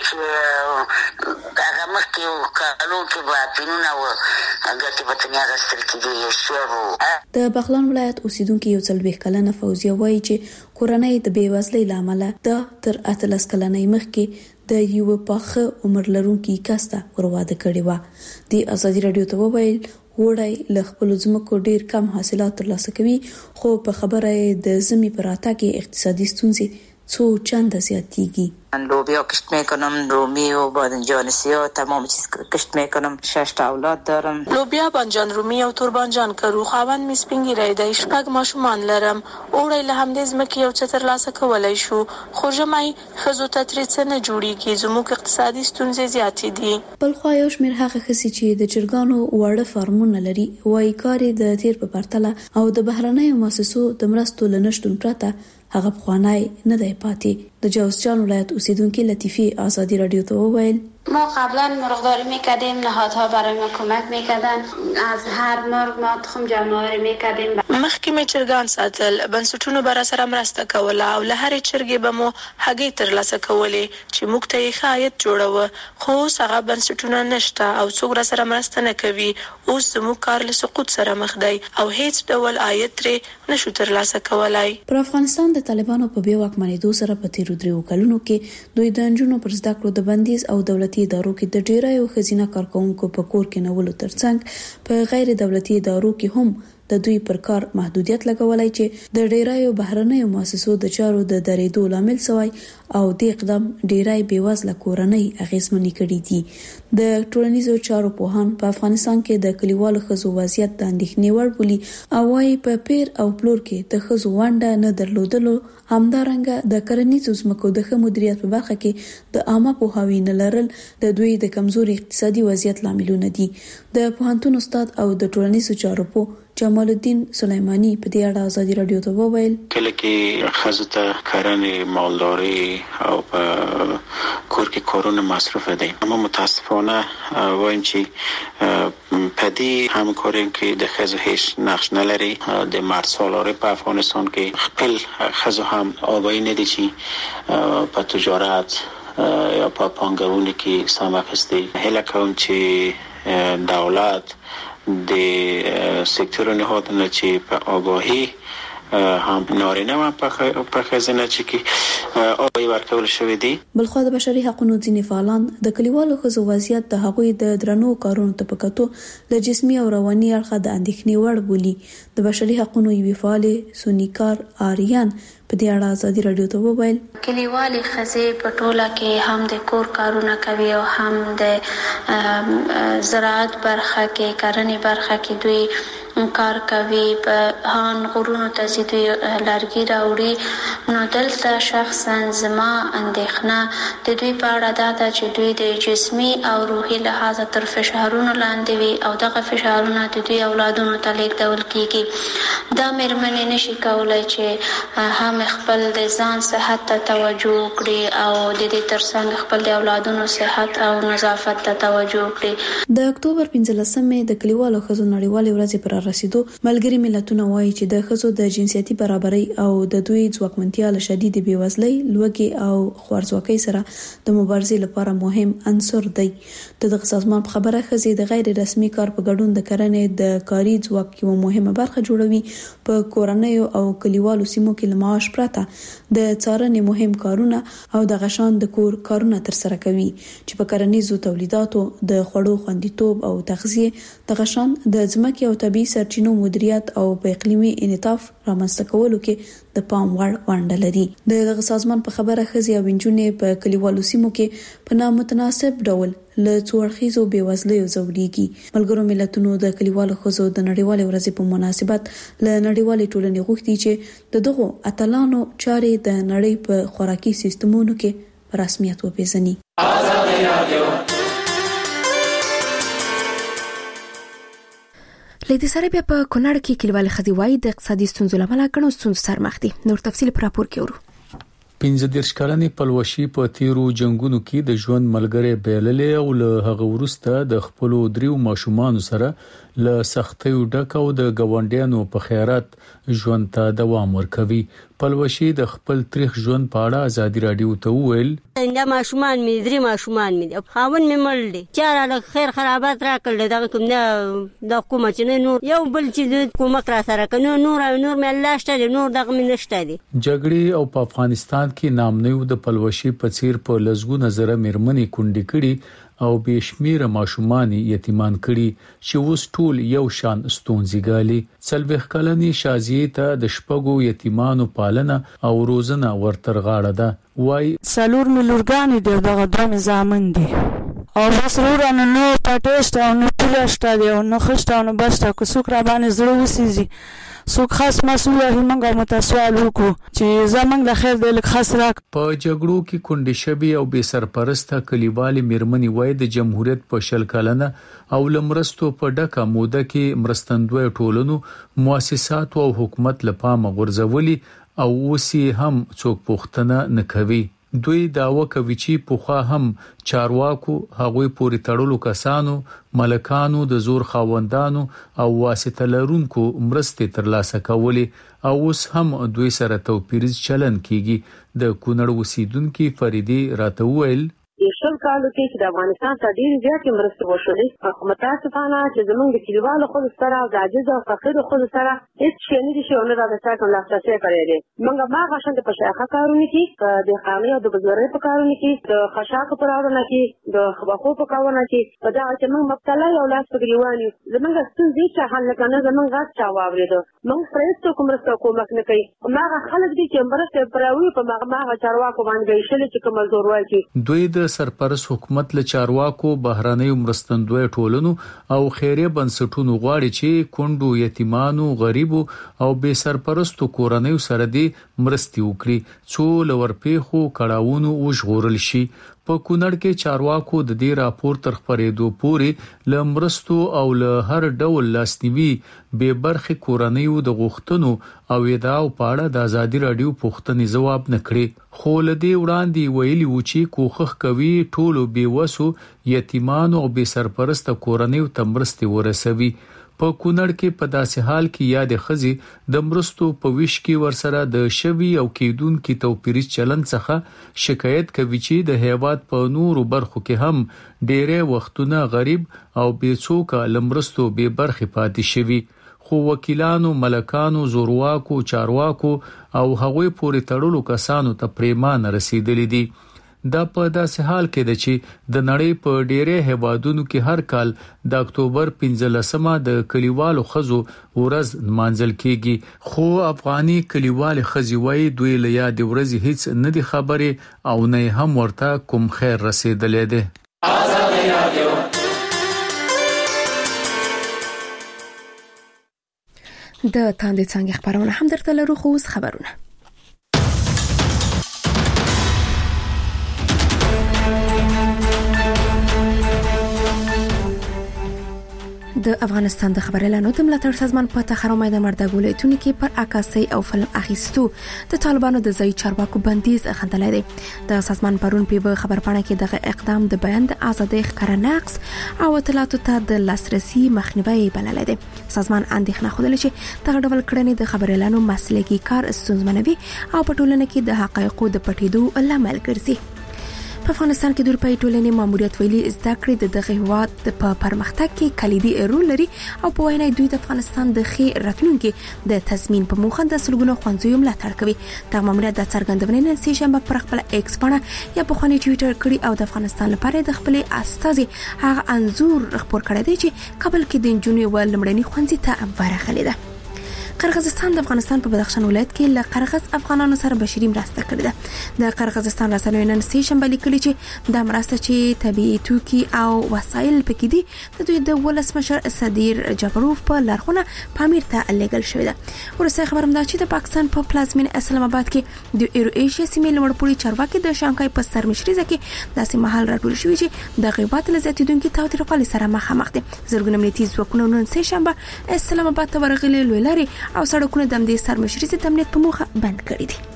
چې هغه مخکې کالو کې به پینونه و ګټې به تنې اخیستل کېدې یو شی. د بغلان ولایت اوسیدونکي 40 کلنه فوزیه وایي چې کورنۍ د بېوزلۍ له امله د تر 18 کلنۍ مخکې د یو پاخه عمر لرونکي کس ته ورواده کړې وه. د ازادي رادیو ته وویل وړای له خپل ځمکو ډیر کم حاصلات ترلاسه کوي خو په خبره د زمي پر اتاکي اقتصادي ستونزې څو چنده زیاتیږي. لوبیا کشت میکنم، رومی و بادنجان سیاه تمام چیز کشت میکنم. 6 اولاد دارم. لوبیا، بانجان رومی او تور بانجان کرو. خاوند می سپینګری دی. 6 ماشومان لرم. اوړی له همدې ځمکې یو څه ترلاسه کولای شو خو ژمی ښځو ته ترې څه نه جوړیږي. زموږ اقتصادي ستونزې زیاتې دي. بل خو یو شمېر هغه ښځې چې د چرګانو واړه فارمونه لري وایي کار د تیر په پرتله او د بهرنیو مؤسسو د مرستو له نشتون پرته هغه پخوانی نه دی پاتې. د جوزجان ولایت اوسیدونکو لطیفی آزادی رادیو ته وویل ما قبلا مرغداری میکردیم، نهادها برای ما کمک میکردن، از هر مرغ ما تخم جمع‌آوری میکردیم. مخکې می چرګان ساتل، بنسټونو بر سره مرسته کوله او له هرې چرګې به مو هګۍ ترلاسه کولې چې موږ ته یې ښه عاید جوړوه. خو اوس هغه بنسټونه نشته او څوک را سره مرسته نه کوي. اوس زموږ کار له سقوط سره مخ دی او هیڅ ډول عاید ترې نشو ترلاسه کولای. پر افغانستان د طالبانو په بیا واکمنېدو سره په تیرو 3 کلونو کې دوی د نجونو پر زده کړو د بندیز او دولتي ادارو کې د ډیرایو ښځینه کارکونکو په کور کې نولو ترڅنګ په غیر دولتي ادارو کې هم د دوی پر کار محدودیت لګولای چې د ډیرایو بهرنیو مؤسسو د چارو د درېدو لامل شوی او د اقدام ډیرای بیوزله کورنۍ اغیزمنې کړې دي. د ټولنیزو چارو پوهان په افغانستان کې د کلیوالو ښځو وضعیت د اندېښنې وړ بولي او وايي په پیر او پلور کې د ښځو ونډه نه درلودلو همدارنګه د کرنیزو ځمکو د ښه مدیریت په برخه کې د عامه پوهاوي نه لرل د دوی د کمزوري اقتصادي وضعیت لاملونه دي. د پوهنتون استاد او د ټولنیزو چارو پوه جمال الدین سلیمانی په دې اړه ازادي رادیو ته وویل کله کې ښځو ته کرنې، مالداري او په کور کې کارونه مصرف دي. اما متاسفانه وایم چې په دې همکارۍ کې د ښځو هیڅ نقش نه لري. د مرد سالاري په افغانستان کې خپل ښځو هم آبایی نه دي چې په تجارت یا په پانګونې کې سهم اخیستي. هیله کوم چې دولت د سکتور نهادونه چې په آگاهی هم نارینه و په خزانه چې کې آگاهی ورکول شوې دي. بلخو د بشري حقوقو ځینې فعالان د کلیوالو ښځو وضعیت د هغوی د درنو کارونو ته پکاتو د جسمي او رواني اړخه د اندېښنې وړ بولي. د بشري حقوقو یوې فعالې سونیکار آریان په دې اړه ازادي رادیو ته وویل کلیوالي ښځې په ټوله کې هم د کور کارونه کوي او هم د زراعت برخه کې کرنې برخه کې دوی کار کوي. په هان غرونو ته دوی لرګي راوړي. نو دلته شخصا زما اندېښنه د دوی په اړه دا ده چې دوی د جسمي او روحي لحاظ تر فشارونو لاندې وي او دغه فشارونه د دوی اولادونو ته لیږدول کیږي. دا مېرمنې نشي کولای چې هم خپل د ځان صحت ته توجه وکړي او د دې ترڅنګ خپل د اولادونو صحت او نظافت ته توجه وکړي. د اکتوبر 15مې د کلیوالو ښځو نړیوالې ورځې پر رسیدو ملګري ملتونه وایي چې د ښځو د جنسیتي برابرۍ او د دوی ځواکمنتیا له شدید بېوزلۍ، لوږې او خوارځواکۍ سره د مبارزې لپاره مهم عنصر دی. دغه سازمان په خبره ښځې د غیر رسمي کار په ګډون د کرنې د کاري ځواک یوه مهمه برخه جوړوي. په کورنیو او کلیوالو سیمو کې له معاش پرته د څارنې مهم کارونه او د غشان د کور کارونه ترسره کوي چې په کرنیزو تولیداتو د خوړو خوندیتوب او تغذیه، د غشان د ځمکې او طبیعي سرچینو مدیریت او په اقلیمي انعطاف رامنځته کولو کې د پام وړ ونډه لري. دغه سازمان په خبره ښځې او نجونې په کلیوالو سیمو کې په نامتناسب ډول له څو اړخیزو بېوزلیو ځورېږي. ملګرو ملتونو د کلیوالو ښځو د نړیوالې ورځې په مناسبت له نړیوالې ټولنې غوښتي چې د دغو اتلانو چارې د نړۍ په خوراکي سیستمونو کې په رسمیت وپیژني. لیدي سره بیا په کونړ کې کلیوالي ښځې وایي د اقتصادي ستونزو له امله ګڼو ستونزو سره مخ دي. نور تفصیل پر راپور کې ورو. 15 کلنې پلوشي په تیرو جنگونو کې د ژوند ملګری بیللې او له هغه وروسته د خپل دریو ماشومان سره له سختیو ډک او د گاونډیانو په خیرات ژوند ته دوام ورکوي. پلوشي د خپل تاریخ ژوند په اړه ازادي رادیو ته وویل دا ماشومان مې درې ماشومان مې خاون مې مړ دي. چاره له خیر خرابات راکړل دغه کوم د حکومت نه نور یو بل چې حکومت را سره کنه نور مې الله شته نور دغه مې نشته دي. جګړې او په افغانستان کې نامنیو د پلوشي په څیر په لزګو نظر مېرمنې کونډې کړي او بشمیره ماشومان یتیمان کړي چې اوس ټول یو شان ستونزې ګالي. څلوېښت کلنې شازیې ته د شپږو یتیمانو پالنه او روزنه ورتر غاړه ده. وای سلور ملورګان دي دغه دوه زامن دي او بس ورانه نو پټشت او نو پلشت دی او نو خشت او نو بس کو څوک را باندې زړه وسیږي څوک خاص مسؤل همغه متسوال وکړو چې زمنګ د خیر د خاص راک. په جګړو کې کونډې شبي او بې سرپرسته کلیوالي مېرمنې وای د جمهوریت په شل کلنه او لمرستو په ډکه موده کې مرستندوی ټولنو مؤسسات او حکومت لپاره غورځولي او وسی هم څوک پوښتنه نه کوي. دوی داوا کوي چې پوخا هم چارواکو هغوی پوری تړلو کسانو ملکانو د زور خاوندانو او واسطه لرونکو مرستې ترلاسه کولې او اوس هم دوی سره توپیریز چلن کیږي. د کونړ اوسیدونکو فریدي راته وویل شل کالو کې چې د افغانستان ته ډېرې زیاتې مرستې وشولې خو متاسفانه چې زموږ د کلیوالو ښځو سره او د عاجزو او فقیرو ښځو سره هېڅ شی نه دي شوی او نه راته چا کوم لاسرسی کړی دی. موږ هماغه شان په شاخه کارونه کې په دهقانۍ او د بزګرۍ په کارونو کې د خشاکو په راوړنه کې د خبخو په کارونه کې په دغه چې موږ مبتلا یو لاس په ګریوان یو زموږ ستونزې چا حل نه کړه نه زموږ غږ چا واورېده. موږ پرې څوک مرسته کومک نه کوي. هماغه خلک دي چې مرسته پراوي په هماغه چارواکو باندې ایښلي چې کوم زورواکي دوی د سرپرست حکومت له چارواکو بهرانیو مرستندوی ټولنو او خیریه بنسټونو غواړي چې کونډو یتیمانو غریبو او بې سرپرستو کورنیو سره دي مرستي وکړي څو لور پیخو کړهونو وژغورل شي. په کونړ کې چارواکو د دې راپور تر خبرېدو پورې لمرستو او له هر ډول لاسنیوي به برخه کورنیو د غوښتنو او ادعاو په اړه د ازادي رادیو پوښتنې جواب نکړي. خو لدی وړاندې ویلي و چې کوخخ کوي ټولو بیوسو یتیمانو او بې سرپرسته کورنیو ته مرستې ورسوي. په کونړ کې په داسې حال کې یاد خزي د مرستو په ویش کې ورسره د شوی او کېدون کې توپیری چلن څخه شکایت کوي چې د هیواد په نورو برخو کې هم ډېرې وختونه غریب او بیڅوکه لمرستو به برخه پاتې شوی خو وکیلانو ملکانو زورواکو چارواکو او هغوی پورې تړلو کسانو ته پریمان رسیدلې دي دا په داسې حال کې ده چې د نړۍ په ډېرې هیوادونو کې هر کال د اکتوبر 15مه د کلیوالو خزو ورځ مانځل کیږي خو افغاني کلیوال خزي وای دوی له یاد ورځ هیڅ نه دي خبره او نه هم ورته کوم خیر رسیدلې ده د تاندې څنګه خبرونه هم درته لرو خو اوس خبرونه د افغانستان د خبريالانو د ملاتړ سازمان په تخرمه د مردګولېتونی کې پر عکاسي او فلم اخیستو د طالبانو د ځای چارواکو بندیز غندلای دي د سازمان پرون په خبرپاڼه کې دغه اقدام د بیان د ازادۍ ښکارا نقص او اطلاعاتو ته د لاسرسي مخنیوي بللای دي سازمان اندېښنه خوده چې دغه ډول کړنې د خبريالانو مسلکي کار ستونزمنوي او په ټولنه کې د حقایقو د پټېدو لامل ګرځي په افغانستان کې د اروپאי ټولنې ماموریت ویلي زده کړې د دغه هواد په پرمختګ کې کلیدي رول لري او په وینا دوی د افغانستان د ښې راتلونکي د تضمین په موخه د سلګونو خوندزیو ملاتړ کوي د ماموریت د څرګندونې نن سه شنبه پر خپل ایکس باندې یا په خوني ټوئیټر کړي او د افغانستان لپاره د خپل استازي هغه انزور خبر کړی دی چې کابل کې د جنوبي ولمړنی خوندزي ته ورغلې ده قرغیزستان د افغانستان په بدخشان ولایت کې له قرغیز افغانانو سره بشري مرسته کړې ده د قرغیزستان رسنیو نن سه شنبه لیکلي چې د مرسته چې طبيعي توکي او وسایل پکې دي د دوی د ولسمشر صدیر جبروف په لارښوونه پامیر ته لېږل شوې ده ورسره خبرم ده چې د پاکستان په پلازمین اسلام آباد کې د ایرو ایشیا سیمې لوړپوړي چارواکي د شانګهای په سرمشري کې داسې محل راټول شوی چې د غیبت لزیاتیدونکو تاوتریخوالي سره مخامخ دي زرګونه امنیتي ځواکونه نن سه شنبه اسلام آباد ته ورغلي لوی لاري او سړکونه د امنیت سرمشري د امنیت په موخه بند کړي دي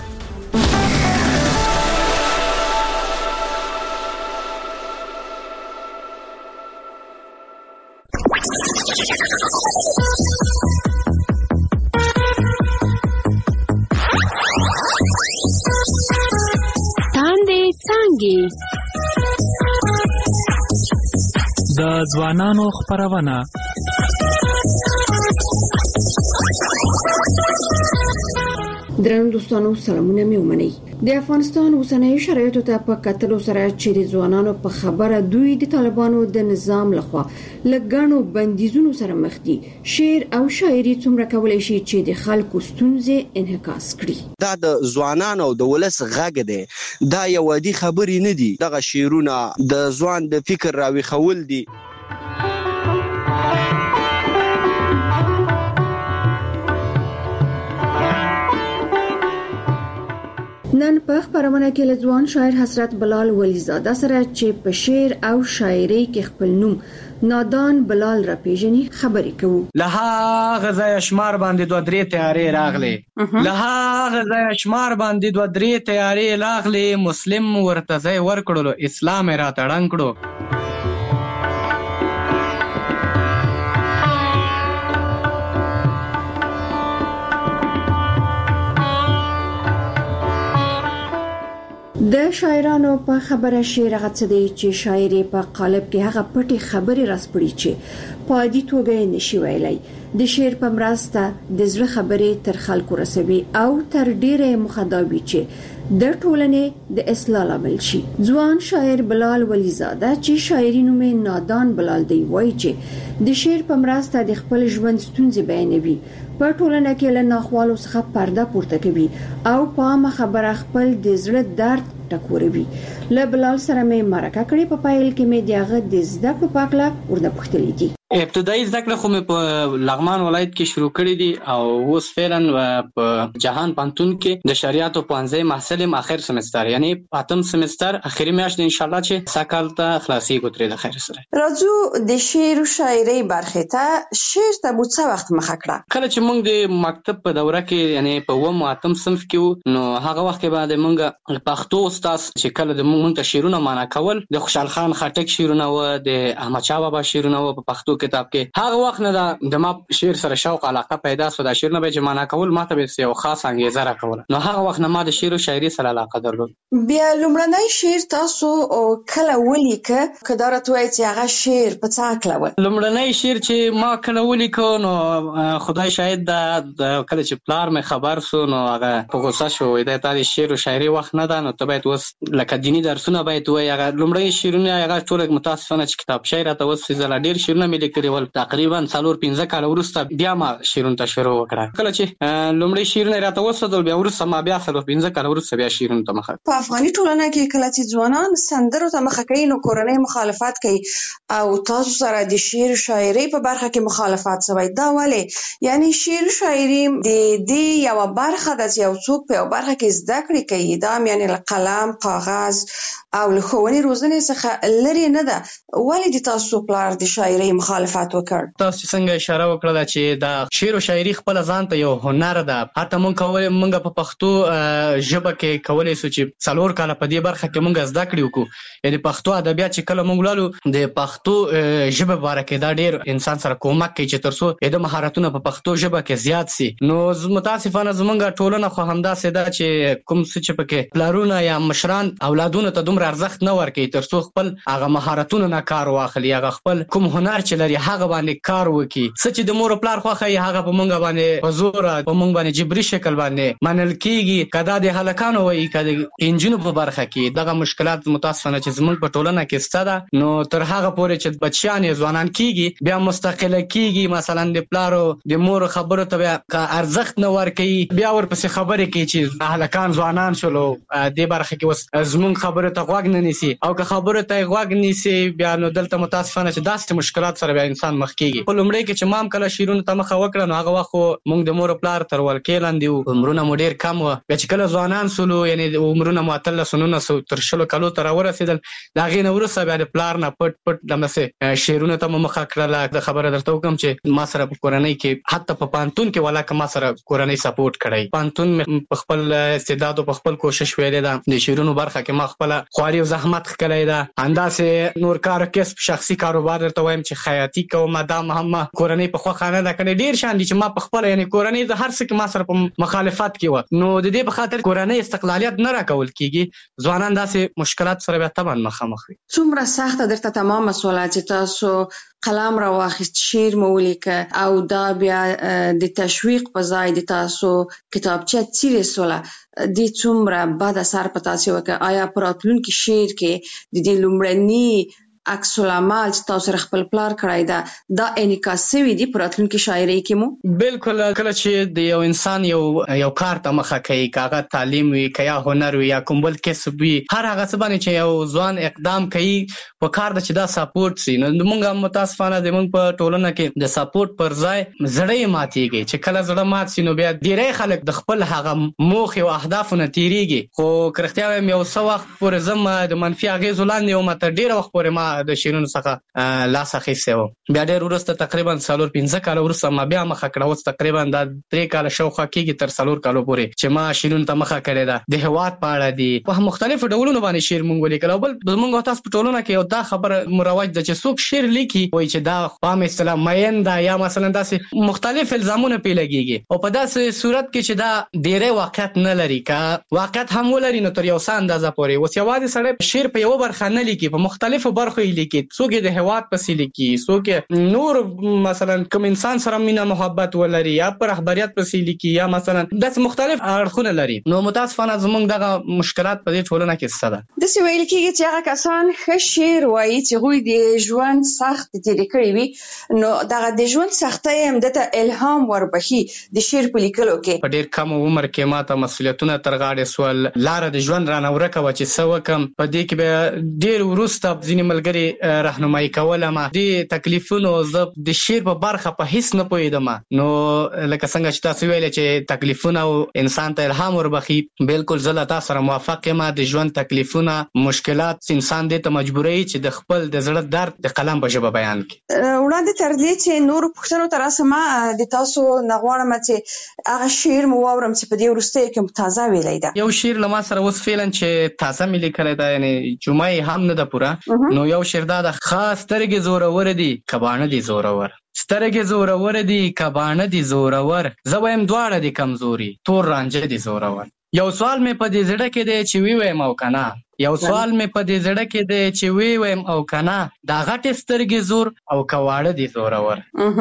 تاندې څنګه د ځوانانو خبرونه درنو دوستانو سلامونه مې ومنئ د افغانستان اوسنۍ شرایطو ته په کتلو سره چې د ځوانانو په خبره دوی د طالبانو د نظام لخوا لګانو بندیزونو سره مخ دي شعر او شاعري څومره کولای شي چې د خلکو ستونزې انعکاس کړي دا د ځوانانو د ولس غږ دی دا یو عادي خبرې نه دي دغه شعرونه د ځوان د فکر راوي خول دي نن په خبرونه کې لځوان شاعر حضرت بلال ولیزاده سره چې په شعر او شاعري کې خپل نوم نادان بلال را پیژني خبرې کوو له غزا شمار باندې دوه درې تیارې راغلي له غزا شمار باندې دوه درې تیارې راغلي مسلم ورته ځای ورکړلو اسلام را تړنګ کړو د شاعرانو په خبره شعر غڅدي چې شاعري په قالب کې هغه پټي خبري راسپړي چې په عادي توګه نشي ویلای د شعر په مرسته د زړه خبرې تر خلکو رسوي او تر ډیره مخداوي چې د ټولنې د اصلاح لامل شي ځوان شاعر بلال ولیزاده چې شاعري نومه نادان بلال دی وایي چې د شعر په مرسته د خپل ژوند ستونزې بیانوي په ټولنه کې له ناخوالو څخه پرده پورته کوي او په عامه خبره خپل د زړه درد ټکوروي له بلال سره مې مرکه کړې په پایل کې مې دغه د زده کړو پاکلا ورته پوښتلې دي ابتدایي زده کړه خو مې په لغمان ولایت کې شروع کړې دي او اوس فعلا په جهان پانتون کې د شریعت او پنځه محصل اخر سمستر یعنی اتم سمستر اخري میاشت ان شاء الله چې ساکال ته خلاصي کوتري د خیر سره راځو د شعر او شاعري برخه ته شعر ته مو څه وخت مخه کړه کله چې موږ د مکتب په دوره کې یعنی په و اتم صنف کې نو هغه وخت کې بعد موږ پښتو استاد چې کله د موږ ته شعرونه معنا کول د خوشحال خان خټک شعرونه و د احمد شاه بابا شعرونه و په پښتو کتاب کې هغه وخت نه د ما شعر سره شوق علاقه پیدا شو. دا شعر نه به چې معنا کول ماته به یو خاص انګیزه راکوله. نو هغه وخت نه ما د شعر او شاعري سره علاقه درلود. بیا لومړنی شعر تاسو کله ولیکه کدارت وای چې هغه شعر په څه کله و؟ لومړنی شعر چې ما کله ولیکو نو خدای شاهد د کله چې پلار مې خبر سو نو هغه په غوسه شو. دا د شعر او شاعري وخت نه ده، نو ته باید اوس لکه دینی درسونه باید وای. هغه لومړی شعرونه هغه ټول متاسفانه چې کتاب شاعر ته اوس زلا ډیر شعرونه مې لیکلي ول. تقریبا 4-5 کال وروسته بیا ما شعرونه ته شروع وکړه. کله چې لومړی شعرونه راته وسدل بیا وروسته ما بیا 4-5 کال وروسته بیا شعرونه ته مخه. په افغاني ټولنه کې کله چې ځوانان سندرو ته مخه کوي نو کورنۍ مخالفت کوي او تاسو سره د شعر او شاعري په برخه کې مخالفت شوی. دا ولې؟ یعنی شعر او شاعري د دې یو برخه د یو څوک په برخه کې زده کړې کوي. دا یعنی قلم، کاغذ او له ښوونې روزنې څخه لري نه ده. ولې د تاسو پلار د شاعري مخالفت وکړ؟ تاسو څنګه اشاره وکړه چې دا شعر او شاعري خپل ځان ته یو هنر ده. حتی مونږ په پښتو ژبه کې کولای شو چې 4 کال په دې برخه کې مونږ زده کړی وکړو. یعنی پښتو ادبیات چې کله مونږ لالو د پښتو ژبه باره دا ډیر انسان سره کومک کوي چې ترڅو د مهارتونو په پښتو ژبه کې زیات سي. نو متاسفانه زمونږ ټولنه خو همدا سده چې کوم څه چې پکې پلارونه یا مشران اولادونو ته دومره ارزښت نه ورکوي ترڅو خپل هغه مهارتونه نه کار واخلي، هغه خپل کوم هنر چې لري هغه باندې کار وکړي. څه چې د مور او پلار خوښه یې هغه په مونږ باندې په زور په مونږ باندې جبري شکل باندې منل کیږي. کدا د هلکانو وایي کدا انجینو په برخه کې دغه مشکلات متاسفانه چې زمونږ په ټولنه کې سته ده. نو تر هغه پورې چې بچیان ځوانان کیږي بیا مستقله کیږي، مثلا د پلارو د مور خبرو ته بیا ارزښت نه ورکوي، بیا ورپسې خبرې کوي چې هلکان ځوانان شولو دې برخه کې اوس زمونږ خبرو ته غوږ نه نیسي. او که خبرو ته غوږ نیسي بیا نو دلته متاسفانه چې داسې مشکلات سره بیا انسان مخ کیږي. په لومړی کې چې مام کله شعرونو ته مخه وکړه نو هغه وخت مونږ د مور او پلار تر ولکې لاندې وو، عمرونه مو ډېر کم وو. بیا چې کله ځوانان سولو یعنی عمرونه مو 18 تر 20 کالو ته راورسېدل، د هغې نه وروسته بیا د پلار نه پټ دمسې شعرونو ته مو مخه کړله. د خبره درته وکړم چې ما سره په کورنۍ کې حتی په پانتون کې ولاکه ما سره کورنۍ سپورټ کړی. پانتون په خپل استعداد او په خپل کوشش ویلې ده. د شعرونو برخه کې ما خپل خواري او زحمت ښکلی ده. همداسې نور کار کسب شخصي کاروبار درته وایم چې خیاطي کوم. دا هم کورنۍ په خوښه نه ده کړې. ډېر شان دي چې ما په خپله یعنې کورنۍ د هر څه کې ما سره په مخالفت کې وه. نو د دې په خاطر کورنۍ استقلالیت نه راکول کېږي. ځوانان داسې مشکلات سره بیا طبعا مخامخ وي. څومره سخته درته تمامه سوله چې تاسو قلم را واخیست شعر مو ولیکه او دا بیا د تشویق په ځای د تاسو کتابچه څیرې سوله، دې څومره بد اثر په تاسو وکړ؟ آیا په راتلونکي شعر کې د دې لومړني عکس العمل چې تاسو سره خپل پلار کړی ده دا انعکاس شوی دی په راتلونکي شاعري کې مو؟ بالکل. کله چې د یو انسان یو کار ته مخه کوي، کاغه تعلیم وي که یا هنر وي یا کوم بل کسب وي، هر هغه څه باندې چې یو ځوان اقدام کوي په کار ده چې دا سپورټ سي. نو موږ متاسفانه زموږ په ټولنه کې د سپورټ پر ځای زړه یې ماتېږي. چې کله زړه مات سي نو بیا ډېری خلک د خپل هغه موخې او اهدافو نه تېرېږي. خو که رښتیا وایم یو څه وخت پورې زه د منفي اغېزو لاندې وم، تر ډېره وخت پورې ما د شعرونو څخه لاس اخیستی و. بیا ډېر وروسته تقریبا 4-5 کاله وروسته ما بیا مخه کړه. اوس تقریبا دا 3 کاله شاوخوا کېږي تر 4 کالو پورې چې ما شعرونو ته مخه کړې ده. د هېواد په اړه دي په مختلفو ډولونو باندې شعر مونږ ولیکل. او بل زمونږ تاسو په ټولنه کې یو دا خبره مروج ده چې څوک شعر لیکي وایي چې دا په عام اصطلاح مین ده یا مثلا داسې مختلف الزامونه پرې لګېږي. او په داسې صورت کې چې دا ډېری واقعیت نه لري، که واقعیت هم ولري نو تر یو څه اندازه پورې. اوس یوازې سړی شعر په یوه برخه نه لیکي، په مختلفو برخو یې لیکي. څوک د هېواد پسې لیکي، څوک نور مثلا کوم انسان سره مینه محبت ولري یا پر رهبریت پسې لیکي یا مثلا داسې مختلف اړخونه لري. نو متاسفانه زموږ دغه مشکلات په دې ټولنه کې شته ده. داسې ویل کېږي چې هغه کسان ښه شعر وایي چې هغوی د ژوند سخت تېرې کړي وي، نو دغه د ژوند سختۍ هم ده ته الهام وربخي د شعر په لیکلو کې. په ډېر کم عمر کې ما ته مسؤلیتونه تر غاړې سول، لاره د ژوند رانه ورکه وه چې څه وکړم. په دې کې بیا ډېر وروسته ځینې ملګري رهنمایي کولم. دې تکلیفونو زه د شعر په برخه په هیڅ نه پوهېدم. نو لکه څنګه چې تاسو ویلې چې تکلیفونه انسان ته الهام وربخي، بالکل زه له تاسو سره موافق یم. د ژوند تکلیفونه مشکلات انسان دې ته مجبوروي چې د خپل د زړه درد د قلم په ژبه بیان کړي. وړاندې تر دې چې نورو پوښتنو ته راسم، د تاسو نه غواړم چې هغه شعر مو واورم چې په دې وروستیو کې مو تازه ویلی ده. یو شعر له ما سره اوس فعلا چې تازه مې لیکلی ده، یعنې جمعه یې هم نه ده پوره. نو یو شعر دا د خاص سترګې زورور دي کبانه دي زورور سترګې زورور دي کبانه دي زورور زه وایم دواړه دي کمزوري تور رانجه دي زورور یو سوال مې په دې زړه کې دی چې وی وایم او کنه یو سوال مې په دې زړه کې دی چې وی وایم او کنه دا غټې سترګې زور او کواړه دي زورور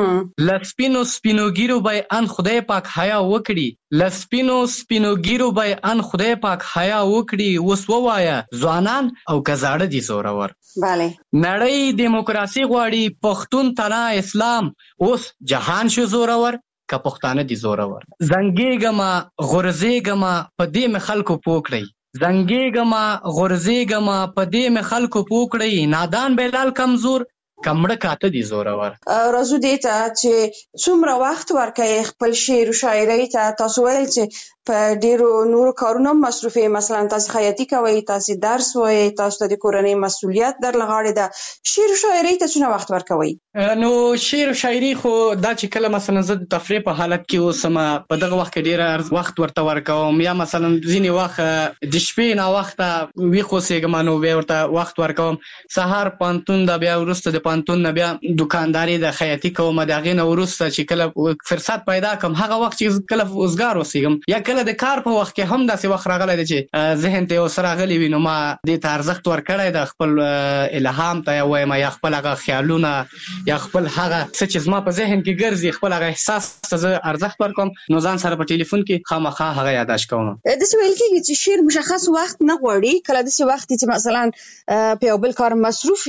لسپینو سپینو ګیرو به ان خدای پاک حیا وکړي لسپینو سپینو ګیرو به ان خدای پاک حیا وکړي اوس ووایه ځوانان او کزاړه دي زورور bale نړۍ دیموکراسي غواړي پښتون تنا اسلام اوس جهان شو زورور که پښتانه دي زورور زنګېږمه غورځېږمه په دې مې خلکو پوکړئ زنګېږمه غورځېږمه په دې مې خلکو پوکړئ نادان بلال کمزور کمړه کاته دي زورور راځو دې ته چې څومره وخت ورکوي خپل شعر او شاعرۍ ته تاسو ویل چې په ډیرو نورو کارونو مصروف یې مثلا تاسو خیاطي کوئ تاسو درس وایي تاسو د کورنۍ مسؤلیت در لغاړه ده شعر او شاعرۍ ته څونه وخت ورکوي نو شعر او شاعري خو دا چې کله مثلا زه د تفریح په حالت کې اوسم په دغه وخت کې ډیر وخت ورته ورکوم یا مثلا ځینې وخت د شپې نه وخت وی خو سیګم نو به ورته وخت ورکوم سهار پانتون دا بیا ورسته د پانتون نه بیا دکانداري د خیاطي کوم دغه نه ورسته چې کله فرصت پیدا کوم هغه وخت چې کله وزګار وسیګم یا کله د کار په وخت کې هم داسې وخت راغلی دی چې ذهن ته وسره غلی وي نو ما دې ته ارزښت ورکړی د خپل الهام ته وایم یا خپل هغه خیالونه یا خپل هغه څه چې زما په ذهن کې ګرځي خپل هغه احساس ته زه ارزښت ورکوم نو ځان سره په ټلیفون کې خامخا هغه یاداښت کوم داسې ویل کېږي چې شعر مشخص وخت نه غواړي کله داسې وخت چې مثلا په یو بل کار مصروف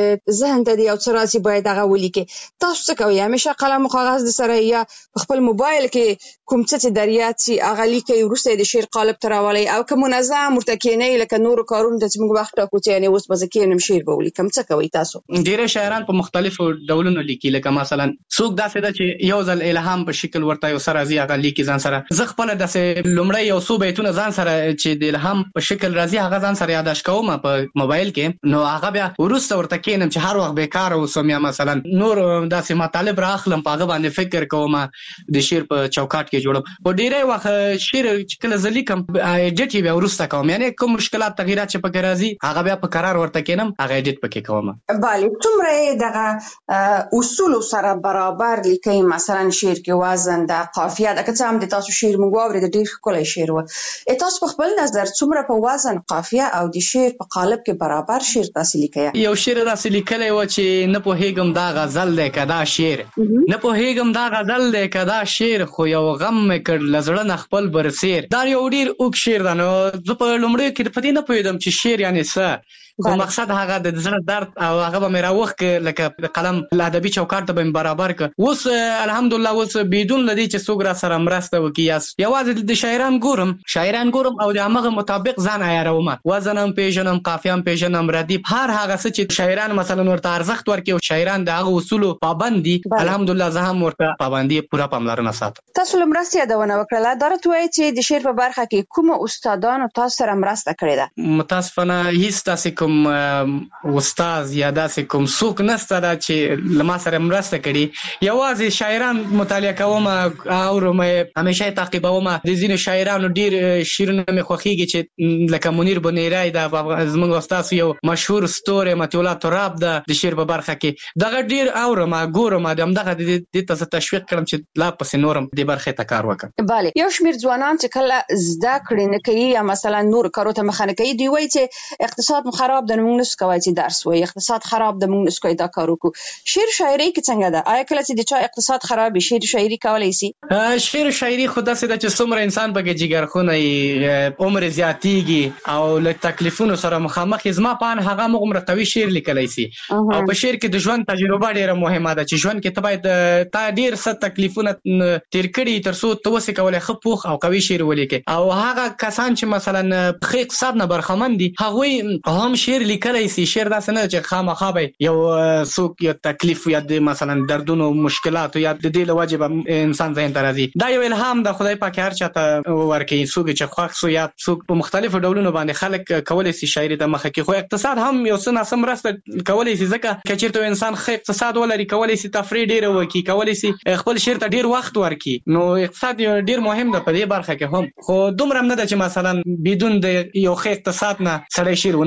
ذهن ته دی او څه راځي باید هغه ولیکي تاسو څه کوئ همیشه قلم او کاغذ د سره یا خپل موبایل کې کوم څه چې دریات سي هغه لیکي وروسته د شعر قالب تراولي او که منظم ورتکینې لکه نور کارونه د موږ وخت ټاکو چې یعنی اوس به کېنم شعر به ولیکم څه کوي تاسو ډیره شاعران په مختلفو ډولونو لیکي لکه مثلا څوک داسې ده چې یو ځل الهام په شکل ورته یو سره راځي هغه لیکي ځان سره زه خپل داسې لومړی یو څو بیتونه ځان سره چې د الهام په شکل راځي هغه ځان سره یاداښت کوم په موبایل کې نو هغه بیا وروسته ورته کېنم چې هر وخت بیکار اوسم یا مثلا نور داسې مطالب راخلم په هغه باندې فکر کوم د شعر په چوکاټ کې جوړم په ډیره وخت شعر چې کله زلیکم ایډیټ بیا وروسته کوم یعنی کوم مشکلات تغیرات چې پکې راځي هغه بیا په قرار ورته کېنم هغه ایډیټ پکې کوم bale څومره دغه اصول سره برابر لیکي مثلا شعر کې وزن د قافیه د کته هم د تاسو شعر موږ اورید ډیر ښکلی شعر و تاسو په خپل نظر څومره په وزن قافیه او د شعر په قالب کې برابر شعر تاسو لیکي یو شعر تاسو لیکلی و چې نه پوهیږم دا غزل دی کدا شعر نه پوهیږم دا غزل دی کدا شعر خو یو غم کړ لزړه نه خپل برسیر دا یو ډیر اوږد شعر ده نو زه په لومړي کې په دې نه پوهېدم چې شعر یعنی څه خو مقصد هغه د زړه درد او هغه به مې راوښکه لکه د قلم ادبي چوکاټ ته به مې برابر کړه اوس الحمدلله اوس بدون له دې چې څوک را سره مرسته وکړي یوازې د شاعران ګورم او د همغه مطابق ځان عیاروم وزن هم پېژنم قافیه هم پېژنم ردیف هر هغه څه چې شاعران مثلا ورته ارزښت ورکړي او شاعران د هغه اصولو پابند دي الحمدلله زه هم ورته پابندي پوره پاملرنه ساتم تاسو له مرستې یادونه وکړله دا راته وایي چې د شعر په برخه کې کوم استادانو تاسو سره مرسته کړې ده متاسفانه هیڅ داسې کوم استاد یا داسې کوم څوک نشته دا چې له ما سره مرسته کړي یوازې شاعران مطالعه کوم اورم همیشه تعقیبوم د ځینو شاعرانو ډیر شعرونه مې خوښیږي چې لکه منیر بنیرای دا زموږ استاد یو مشهور ستوری مطیع الله تراب د شعر په برخه کې دغه ډیر اورم ګورم دغه د تاسو تشویق کړم چې لا پسې نورم د برخه ته کار وکړم bale یو شمیر ځوانان چې کله زده کړې نه کوي یا مثلا نور کارو ته مخه نه کوي دی وایي چې اقتصاد خراب د موږ نس کوي چې درس وایي اقتصاد خراب د موږ نس کوي دا کار وکړو شعر شاعري کې څنګه ده آیا کله چې د چا اقتصاد خراب شي شاعري کولای شي شعر شاعري خود څه د چې څومره انسان بګه جګرخونه عمر زیاتیږي او له تکلیفونو سره مخامخ زما پان هغه مغمره قوي شعر لیکلای شي او په شعر کې د ژوند تجربه ډیره مهمه ده چې ژوند کې ته باید تا ډیر ست تکلیفونه تیر کړي ترڅو ته وسې کولای خپوخ او قوي شعر ولیکي او هغه کسان چې مثلا په اقتصاد نه برخمن دي هغه هم شعر لیکلای شي شعر داسې نه چې خامخا به یو څوک یو تکلیف یا د مثلا دردونو مشکلات یا د دې لوجب انسان ذهن ته راځي دا یو الهام د خدای پاک هر چاته ورکړي څوک چې خوښ سو یا څوک په مختلفو ډولونو باندې خلک کولای شي شاعري ته مخه کې خو اقتصاد هم یو څه ناسم راسته کولای شي ځکه چې چیرته انسان خې اقتصاد ولري کولای شي تفریح ډیره وکړي کولای شي خپل شعر ته ډیر وخت ورکړي نو اقتصاد ډیر مهم ده په دې برخه کې هم خو دومره نه ده چې مثلا بدون د یو ښه اقتصاد نه سړی شعر ونه لیکلی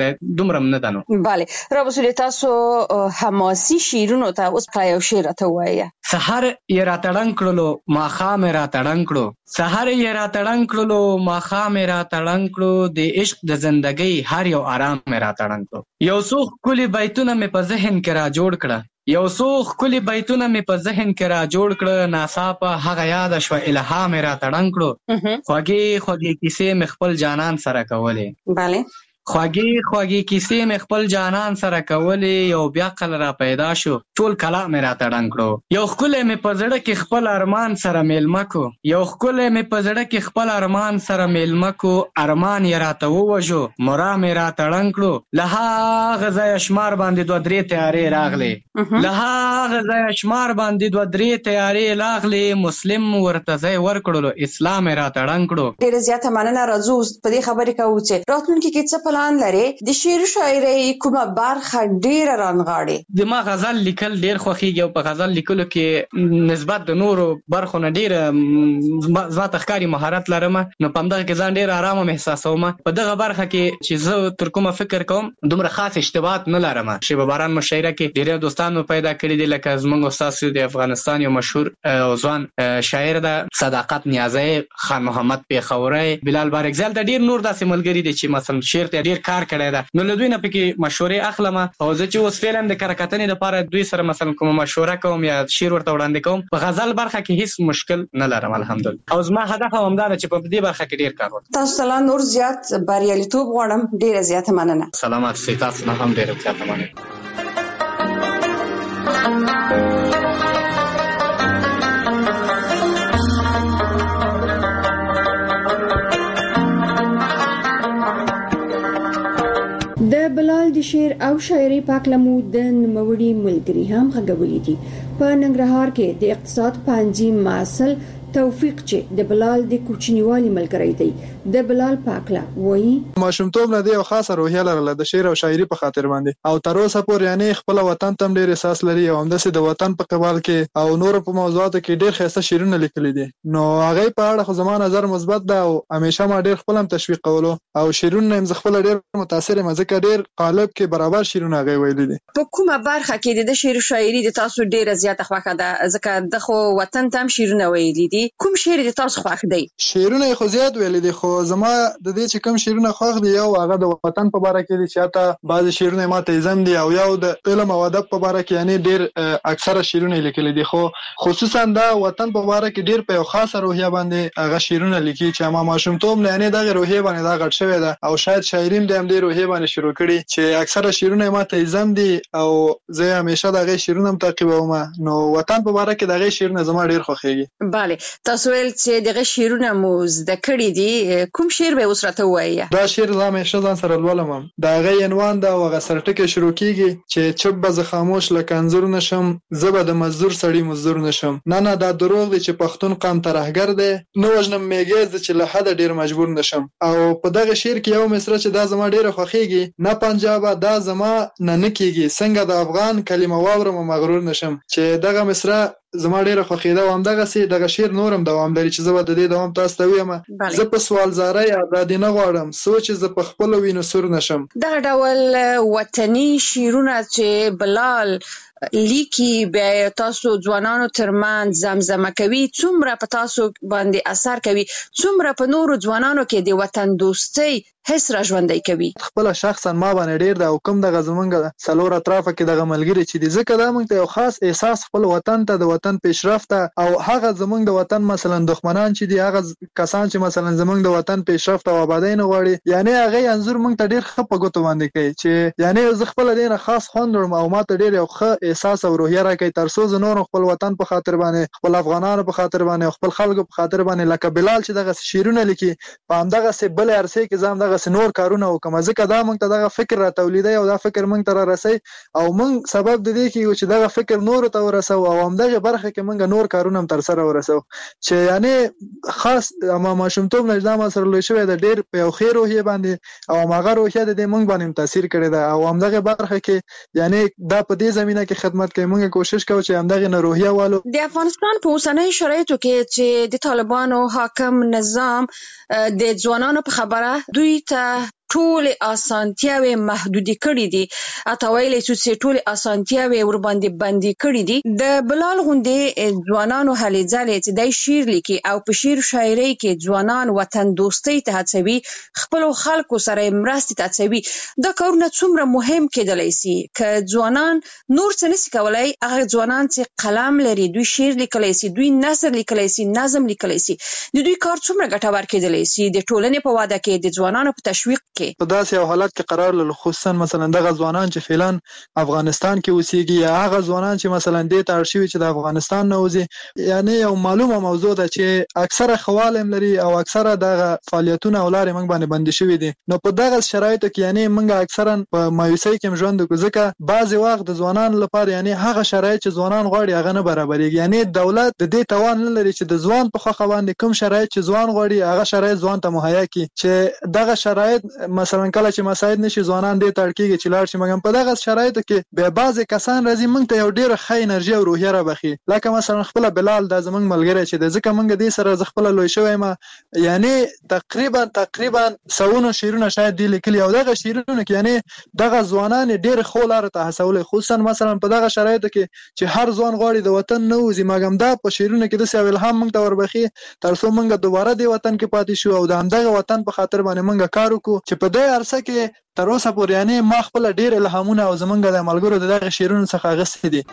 ویلې دومره نه ده نو. bale را وسولې تاسو حماسي شعرونو ته اوس یو شعر ته وایي. سحر یې را تړنګ کړلو ماښام یې را تړنګ کړو، سحر یې را تړنګ کړلو ماښام یې را تړنګ کړو، د عشق د زندګۍ هر یو آرام یې را تړنګ کړو. یو څو ښکلي بیتونه مې په ذهن کې را جوړ کړه، یو څو ښکلي بیتونه مې په ذهن کې را جوړ کړه، ناڅاپه هغه یاده شوه الهام یې را تړنګ کړو. خوږې خوږې کیسې مې خپل جانان سره کولې، bale خوږې خوږې کیسې مې خپل جانان سره کولې، یو بیا قل را پیدا شو ټول کلا مې را تړنګ کړو. یو ښکلی مې په زړه کې خپل ارمان سره میلمه کو، یو ښکلی مې په زړه کې خپل ارمان سره میلمه کو، ارمان یې راته ووژو مرا مې را تړنګ کړو. له هغه ځایه شمار باندې 2-3 تیارې راغلې، له هغه ځایه شمار باندې 2-3 تیارې راغلې، مسلم ورته ځای ورکړلو اسلام یې را تړنګ کړو. ډېره زیاته مننه. راځو په دې خبرې کوو چې راتلونکي کې څه پلان لري؟ د شعر شاعرۍ کومه برخه ډېره رانغاړي؟ د ما غزل لیکل ډېر خوښیږي او په غزل لیکلو کې نسبت د نورو برخو نه ډېره ذات ښکاري مهارت لرم، نو په همدغه کې ځان ډېر ارامه محساسوم. په دغه برخه کې چې زه تر کومه فکر کوم دومره خاص اشتباهات نه لرم. شیبه باران مشاعره کې ډېر دوستان مو پیدا کړي دي، لکه زموږ استاد د افغانستان یو مشهور او ځوان شاعر ده صداقت نیازی، خان محمد پیښوري، بلال بارګزال، د ډېر نور داسې ملګري دي چې مثلا شعر ته ډېر کار کړی ده. نو له دوی نه پکې مشورې اخلم او زه چې اوس فعلا د کره کتنې لپاره دوی سره مثلا کومه مشوره کوم یا شعر ورته وړاندې کوم، په غزل برخه کې هیڅ مشکل نه لرم الحمدلله، او زما هدف هم دا ده چې په دې برخه کې ډېر کار وکړم. تاسو ته نور زیات بریالیتوب غواړم. ډېره زیاته مننه. سلامات سئ. تاسو نه هم ډېره زیاته مننه. د بلال د شعر او شاعري پاکلمو د نوموړي ملګری هم غږولې دي. په ننګرهار کې د اقتصاد پوهنځي محصل توفیق چې د بلال د کوچنیوالي ملګری دی، د بلال پاکله وایي ماشومتوب نه دی او خاصه روحیه لرله د شعر او شاعري په خاطر باندې، او تر اوسه پورې یعنی خپل وطن ته ډېر احساس لري او همداسې د وطن په قبال کې او نور په موضوعاتو کې ډېر ښایسته شعرونه لیکلي دي. نو هغه په اړه خو زما نظر مثبت ده او همیشه ما ډېر خپل هم تشویق کولو او شعرونه هم خپل ډېر متاثر یم ځکه ډېر قالب کې برابر شعرونه هغه ویلي دي. په کومه برخه کې د شعر شاعري د تاسو ډېره زیاته خوښه ده؟ ځکه د خو وطن ته هم شعرونه ویلي دي، کوم شعر د تاسو خوښ دی؟ شعرونه خو زیات ویلي دي، خو زما د دې چې کوم شعرونه خوښ دي یو هغه د وطن په اړه کې دي چې حتی بعضی شعرونه ما ته زم دي، او یو د علم او ادب په اړه کې یعنی ډېر اکثره شعرونه لیکلي دي، خو خصوصا دا وطن په اړه کې ډېر په یو خاصه روحیه باندې هغه شعرونه لیکي چې ما ماشومتوب نه یعنی دغه روحیه باندې دا غټ شوی ده او شاید شاعرین د هم دې روحیه باندې شروع کړي چې اکثره شعرونه ما ته زم دي او زه همیشه دغه شعرونه تعقیبوم. نو وطن په اړه کې دغه شعرونه زما ډېر خوښیږي. bale تاسو ول چې دغه شعرونه مو زده کړی دي، کوم شعر به اوس راته وایي؟ دا شعر زما همیشه ځان سره لولم. دا غي عنوان دا او غسرټکه شروع کیږي چې چپ به خاموش لکه انځور نشم، زبه د مزدور سړی مزدور نشم، نه دا دروغ دی چې پښتون قام ترهګر دی، نو وژنم میګز چې له حد ډیر مجبور نشم. او په دغه شعر کې یو مصرع چې دا زما ډیره خوښیږي، نه پنجاب دا زما نه کیږي، څنګه د افغان کلمه واورم مغرور نشم، چې دغه مصرع زما ډیره خوښیده او همدغه سي دغه شعر نورم دوام لري چې زه به د دې دوام تاسو ته وایم. زه په سوال زارۍ ازادي نه غواړم، سوچ زه په خپل وینو سور نشم. دغه ډول وطني شعرونه چې بلال لیکي بیا تاسو ځوانانو ترمن زمزمه کوي، څومره په تاسو باندې اثر کوي، څومره په نورو ځوانانو کې د وطن دوستۍ حس را ژوندۍ کوي؟ خپل شخصا ما باندې ډیر دا حکم دغه زمونږ سلور اطرافه کې دغه ملګری چې د ځکه دا موږ ته یو خاص احساس خپل وطن ته د وطن پیشرفت او هغه زمونږ د وطن مثلا دښمنان چې دي، هغه کسان چې مثلا زمونږ د وطن پیشرفت او آبادی نه غواړي، یعنی هغه انځور موږ ته ډیر ښه په ګوتو باندې کوي چې یعنی زه خپل دینه خاص خوندم او ما ته ډیر یو ښه احساس او روحیه راکوي ترڅو زه نور خپل وطن په خاطر باندې، خپل افغانانو په خاطر باندې، خپل خلکو په خاطر باندې لکه بلال چې دغه شعرونه لیکي په همدغه سه بل عرصه کې زم دغه نور کارونه وکم، ځکه دا موږ ته دغه فکر را تولیدي او دا فکر موږ ته را رسي او موږ سبب د دې کې چې دغه فکر نور ته ورسو او همدغه برخه کې موږ نور کارونه تر سره ورسو چې یعنی خاص ما ماشومتوب نجدا سره لوي شوی د ډیر په یو خیر روحیه باندې او هغه روحیه د موږ باندې تاثیر کړی دا او همدغه برخه کې یعنی دا په دې زمينه کې خدمت کوي. موږ کوشش کوو چې همدغه روحیه والو د افغانستان په اوسنۍ شرایطو کې چې د طالبانو حاکم نظام د ځوانانو په خبره دوی ته ټول اسانتیاوي محدودي کړې دي اته ویلې چې ټول اسانتیاوي ور باندې باندې کړې دي د بلال غوندې ځوانانو هلې ځلې چې د شعر لیکي او په شعر شاعري کې ځوانان وطن دوستۍ ته هڅوي خپل خلکو سره مرستې ته هڅوي دا کارونه څومره مهم کېدلی سي ک ځوانان نور څه نشي کولای هغه ځوانان چې قلم لري دوی شعر لیکلی سي دوی نثر لیکلی سي نظم لیکلی سي د دوی کار څومره ګټور کېدلی سي د ټولنې په واده کې د ځوانانو په تشویق کې په داسې یو حالت کې قرار لري خصوصا مثلا دغه ځوانان چې فعلا افغانستان کې اوسېږي یا هغه ځوانان چې مثلا د تارشوي چې د افغانستان نه وځي یعنی یو معلومه موضوع ده چې اکثره خوالم لري او اکثره دغه فعالیتونه ولاري موږ باندې بند شوي دي نو په دغه شرایطو کې یعنی موږ اکثرا په مایوسۍ کې ژوند کوو ځکه بعضی وخت د ځوانان لپاره یعنی هغه شرایط چې ځوانان غواړي هغه نه برابرېږي یعنی دولت د دې توان نه لري چې د ځوان په خوخه باندې کوم شرایط چې ځوان غواړي هغه شرایط ځوان ته مهیا کړي چې دغه شرایط مثلا کله چې مساعد نشي ځوانان دې تړکیږي چې لاړ شي مګم په دغه شرایطو کې به بعضی کسان راځي موږ ته یو ډېر ښه انرژي او روحیه رابخي لکه مثلا خپل بلال د زمنګ ملګری چې د ځکه موږ دې سره ز خپل لوي شوی ما یعنی تقریبا سوونه شیرونه شاید دی لیکلي او دغه شیرونه کې یعنی دغه ځوانان ډېر خو لار ته هڅول خصوصا مثلا په دغه شرایطو کې چې هر ځوان غواړي د وطن نه وځي مګم دا په شیرونه کې د څه الهام موږ ته وربخي تر څو موږ دوباره د وطن کې پاتې شو او د همدغه وطن په خاطر باندې موږ کار وکړو چې په دې عرصه کې تر اوسه پورې یعنی ما خپل ډېر الهامونه او زمونږ د ملګرو دغه شیرونه څخه غوښتي دي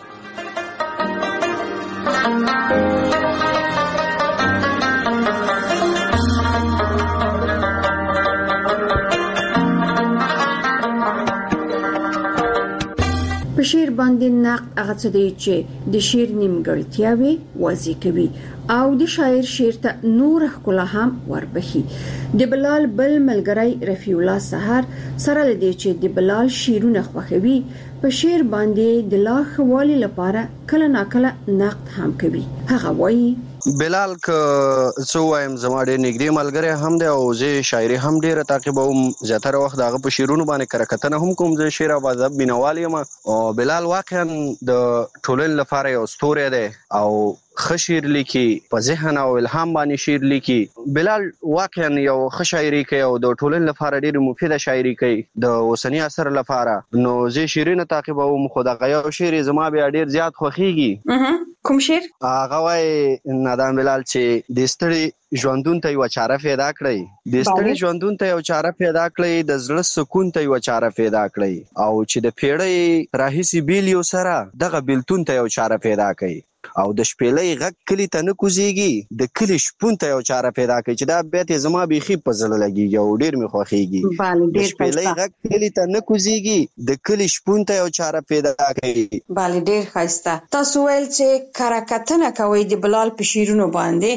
په شعر باندې نقد هغه څه دی چې د شعر نیمګړتیاوي واضح کوي او د شاعر شعر ته نور ښکلا هم وربخي د بلال بل ملګری رفیع الله سحر سره لدی چې د بلال شعرونه خوښوي په شعر باندې د لا خوالي لپاره کله ناکله نقد هم کوي هغه وایي بلال ک څو وایم زما ډېر نږدې ملګری هم دی او زه شاعري هم ډېره تعقیبوم زیاتره وخت هغه په شعرونو باندې کرکټنه هم کوم زه شعر او ادب مینوال یم او بلال واقعا د ټولنې لپاره یو ستوری دی او خشیر لیکي په ذهن او الهام باندې شعر لیکي بلال واقعا یو خشاعري کوي او د ټولنې لپاره ډېر مفیده شاعري کوي د اوسنی عصر لپاره نو زه شعرونه تعقیبوم خو دغه یو شعر زما بیا ډېر زیات خوښیږي کوم شعر هغه وایي نادان بلال چې د ستړي ژوندون ته یو چاره پیدا کړی د ستړي ژوندون ته یو چاره پیدا کړی د زړه سکون ته یو چاره پیدا کړی او چې د پیړۍ راهیسي بیلیو سره دغه بیلتون ته یو چاره پیدا کړی او د شپېلۍ غږ کلی ته نه کوزیږي د کلی شپون ته یو چاره پیدا کړي چې دا بیت زما بیخي په زړه لګیږي او ډېر مې خوښیږي د شپېلۍ غږ کلی ته نه کوزیږي د کلی شپون ته یو چاره پیدا کړي بله ډېر ښایسته تاسو ویل چې کرکټنه کوئ د بلال په شعرونو باندې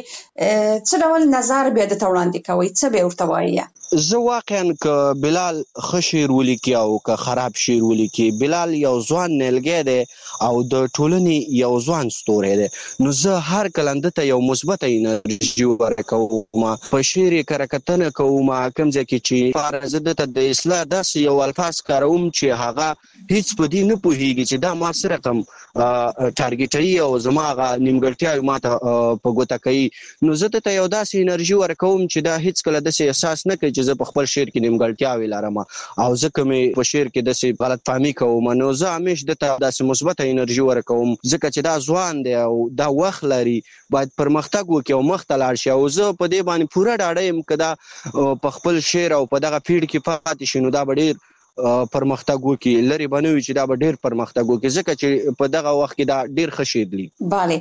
څه ډول نظر بیا درته وړاندې کوئ څه به ورته وایي زه واقعا که بلال ښه شعر ولیکي او که خراب شعر ولیکي بلال یو ځوان نیلګی دی او د ټولنې یو ځوان ستوری دی نو زه هر کله ده ته یو مثبته انرژي ورکوم په شعر یې کرکټنه کوم کوم ځای کې چې زه ده ته د اصلاح داسې یو الفاظ کاروم چې هغه هیڅ په دې نه پوهیږي چې دا ما څه رقم ټارګېټوي او زما هغه نیمګړتیاوې ما ته په ګوته کوي نو زه ده ته یو داسې انرژي ورکوم چې دا هیڅکله داسې احساس نه کوي چې زه په خپل شعر کې نیمګړتیاوې لرم او ځکه مې په شعر کې داسې غلط فهمي کوم نو زه همیش ده ته داسې مثبته انرژي ورکوم ځکه چې دا ځوان دی او دا وخت لري باید پرمختګ وکړي او مخته لاړ شي او زه په دې باندې پوره ډاډه یم که دا په خپل شعر او په دغه پیړ کې پاتې شي نو دا به ډېر پرمختګ وکړي لري به نه وي چې دا به ډېر پرمختګ وکړي ځکه چې په دغه وخت کې دا ډېر ښه شعر دی بله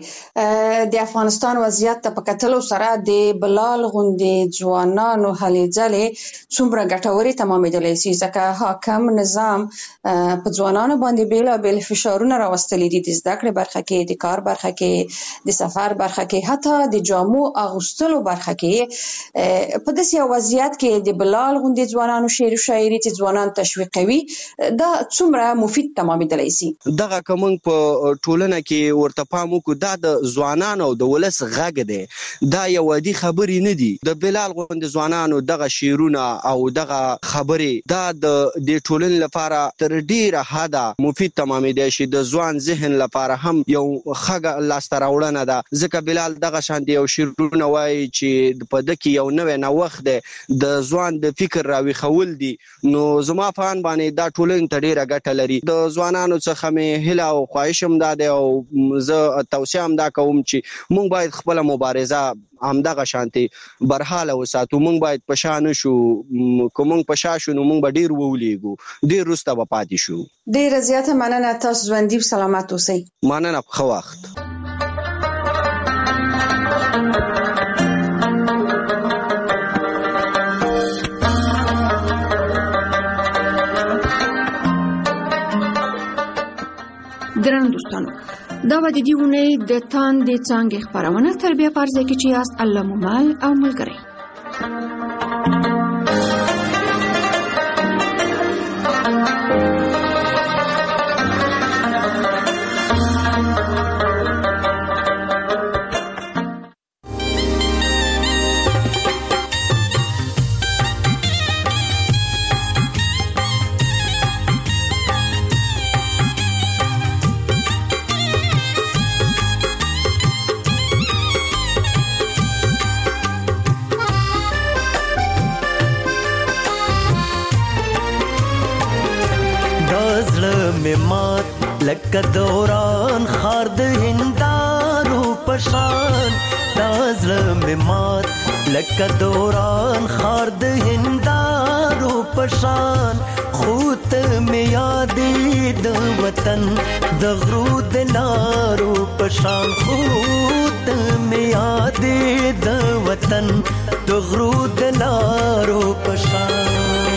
د افغانستان وضعیت ته په کتلو سره د بلال غوندې ځوانانو هلې ځلې څومره ګټورې تمامېدلی شي ځکه حاکم نظام په ځوانانو باندې بېلابېل فشارونه راوستلي دي د زده کړې برخه کې د کار برخه کې د سفر برخه کې حتی د جامو اغوستلو برخه کې په داسې یو وضعیت کې د بلال غوندې ځوانانو شعر و شاعري چې ځوانان تشویق تشویقوي دا څومره مفید تمامېدلی سي؟ دغه کوم په ټولنه کې ورته پام وکړو دا د ځوانانو او د ولس غږ دی، دا یو عادي خبرې نه دي. د بلال غوندې ځوانانو دغه شعرونه او دغه خبرې دا د دې ټولنې لپاره تر ډیره حده مفید تمامېدی شي، د ځوان ذهن لپاره هم یو ښه لاسته راوړنه ده. ځکه بلال دغه شانتې یو شعرونه وایي چې په ده کې یو نوی نوښت دی، د ځوان د فکر راویښول دي. نو زما په اند باندې دا ټولنې ته ډیره ګټه لري. د ځوانانو څخه مې هیله او خواهش هم دا دی او زه توصیه هم دا کوم چې موږ باید خپله مبارزه همدغه شانتې برحاله وساتو. موږ باید په شا نه شو، که موږ په شا شو نو موږ به ډیر وولیږو، ډیر وروسته به پاتې شو. ډیره زیاته مننه، تاسو ژوندي او سلامت اوسئ. مننه، ښه وخت. درنو دوستانو، دا به د دې اونۍ د تاندې څانګې خپرونه تر بیا په ارزه کې چې یاست الله مو مل او ملګری. لکه دوران خار د هندارو پشان، دا زړه مې مات لکه دوران خار د هندارو پشان. خو ته مې یادې د وطن د غرو د لارو پشان، خو ته مې یادې د وطن د غرو د لارو پشان.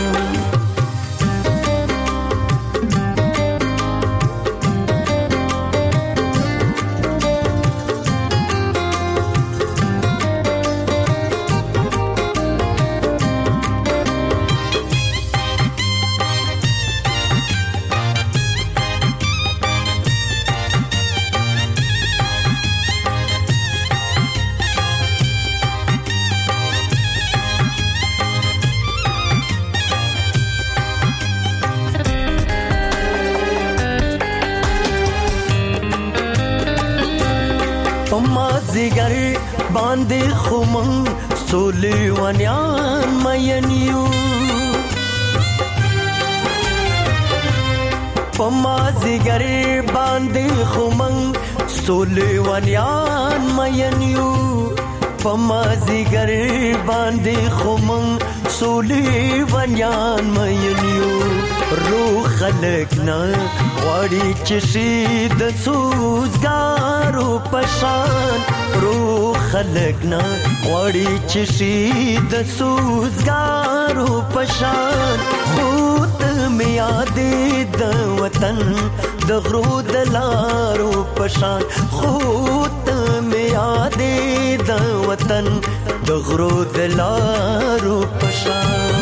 زیگر باندې خمن سولې ونیان مینیو، پما زیگر باندې خمن سولې ونیان مینیو، پما زیگر باندې خمن سولې ونیان مینیو. روح خلق نه غواړي چې شي د سوزګارو پشان، روح خلق نه غواړي چې شي د سوزګارو پشان. خو ته مې یادې د وطن د غرو د لارو پشان، خو ته مې یادې د وطن د غرو د لارو پشان.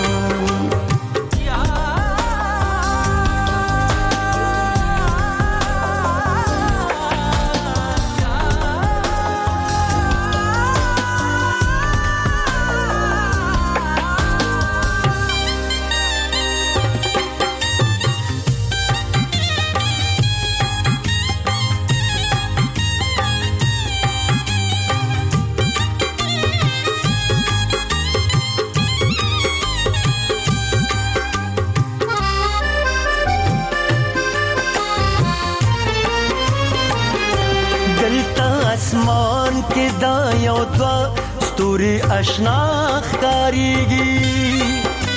اسمان کې دا یو دوا ستوري آشنا ښکاریږي،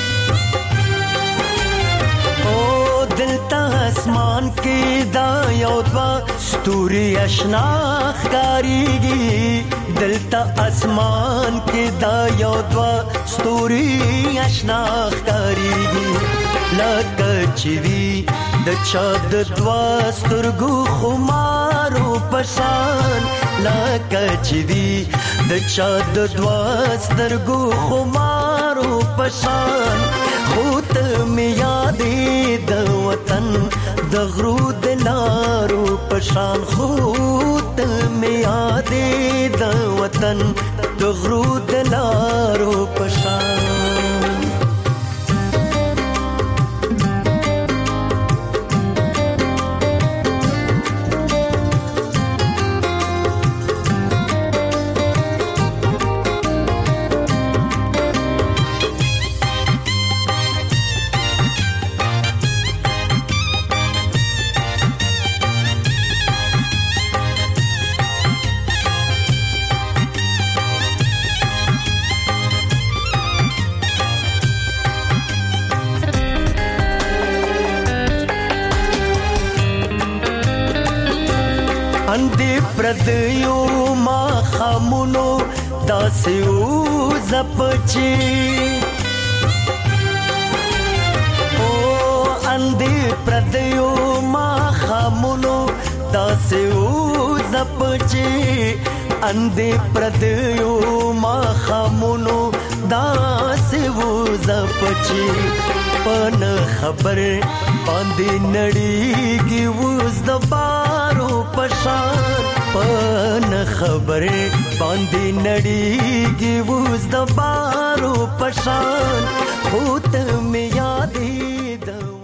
او دلته اسمان کې دا یو دوا ستوري آشنا ښکاریږي، دلته اسمان کې دا یو دوا ستوري آشنا ښکاریږي. لکه چې وي د چا د دوا سترګو خمارو پشان، لکه چې وي د چا د دوا سترګو خمارو پشان. خود می یادې د وطن د غرو د لارو پشان خود می یادې د وطن د غرو د لارو پشان اندې پردیو ما خامونو داسې زپچی او اندې پردیو ما خامونو داسې زپچی اندې پردیو ما خامونو داسې زپچی پن خبر باندې نړیږي وز د بارو پشان پن خبره باندې نړیږي وز د بارو پشان خود می یادې د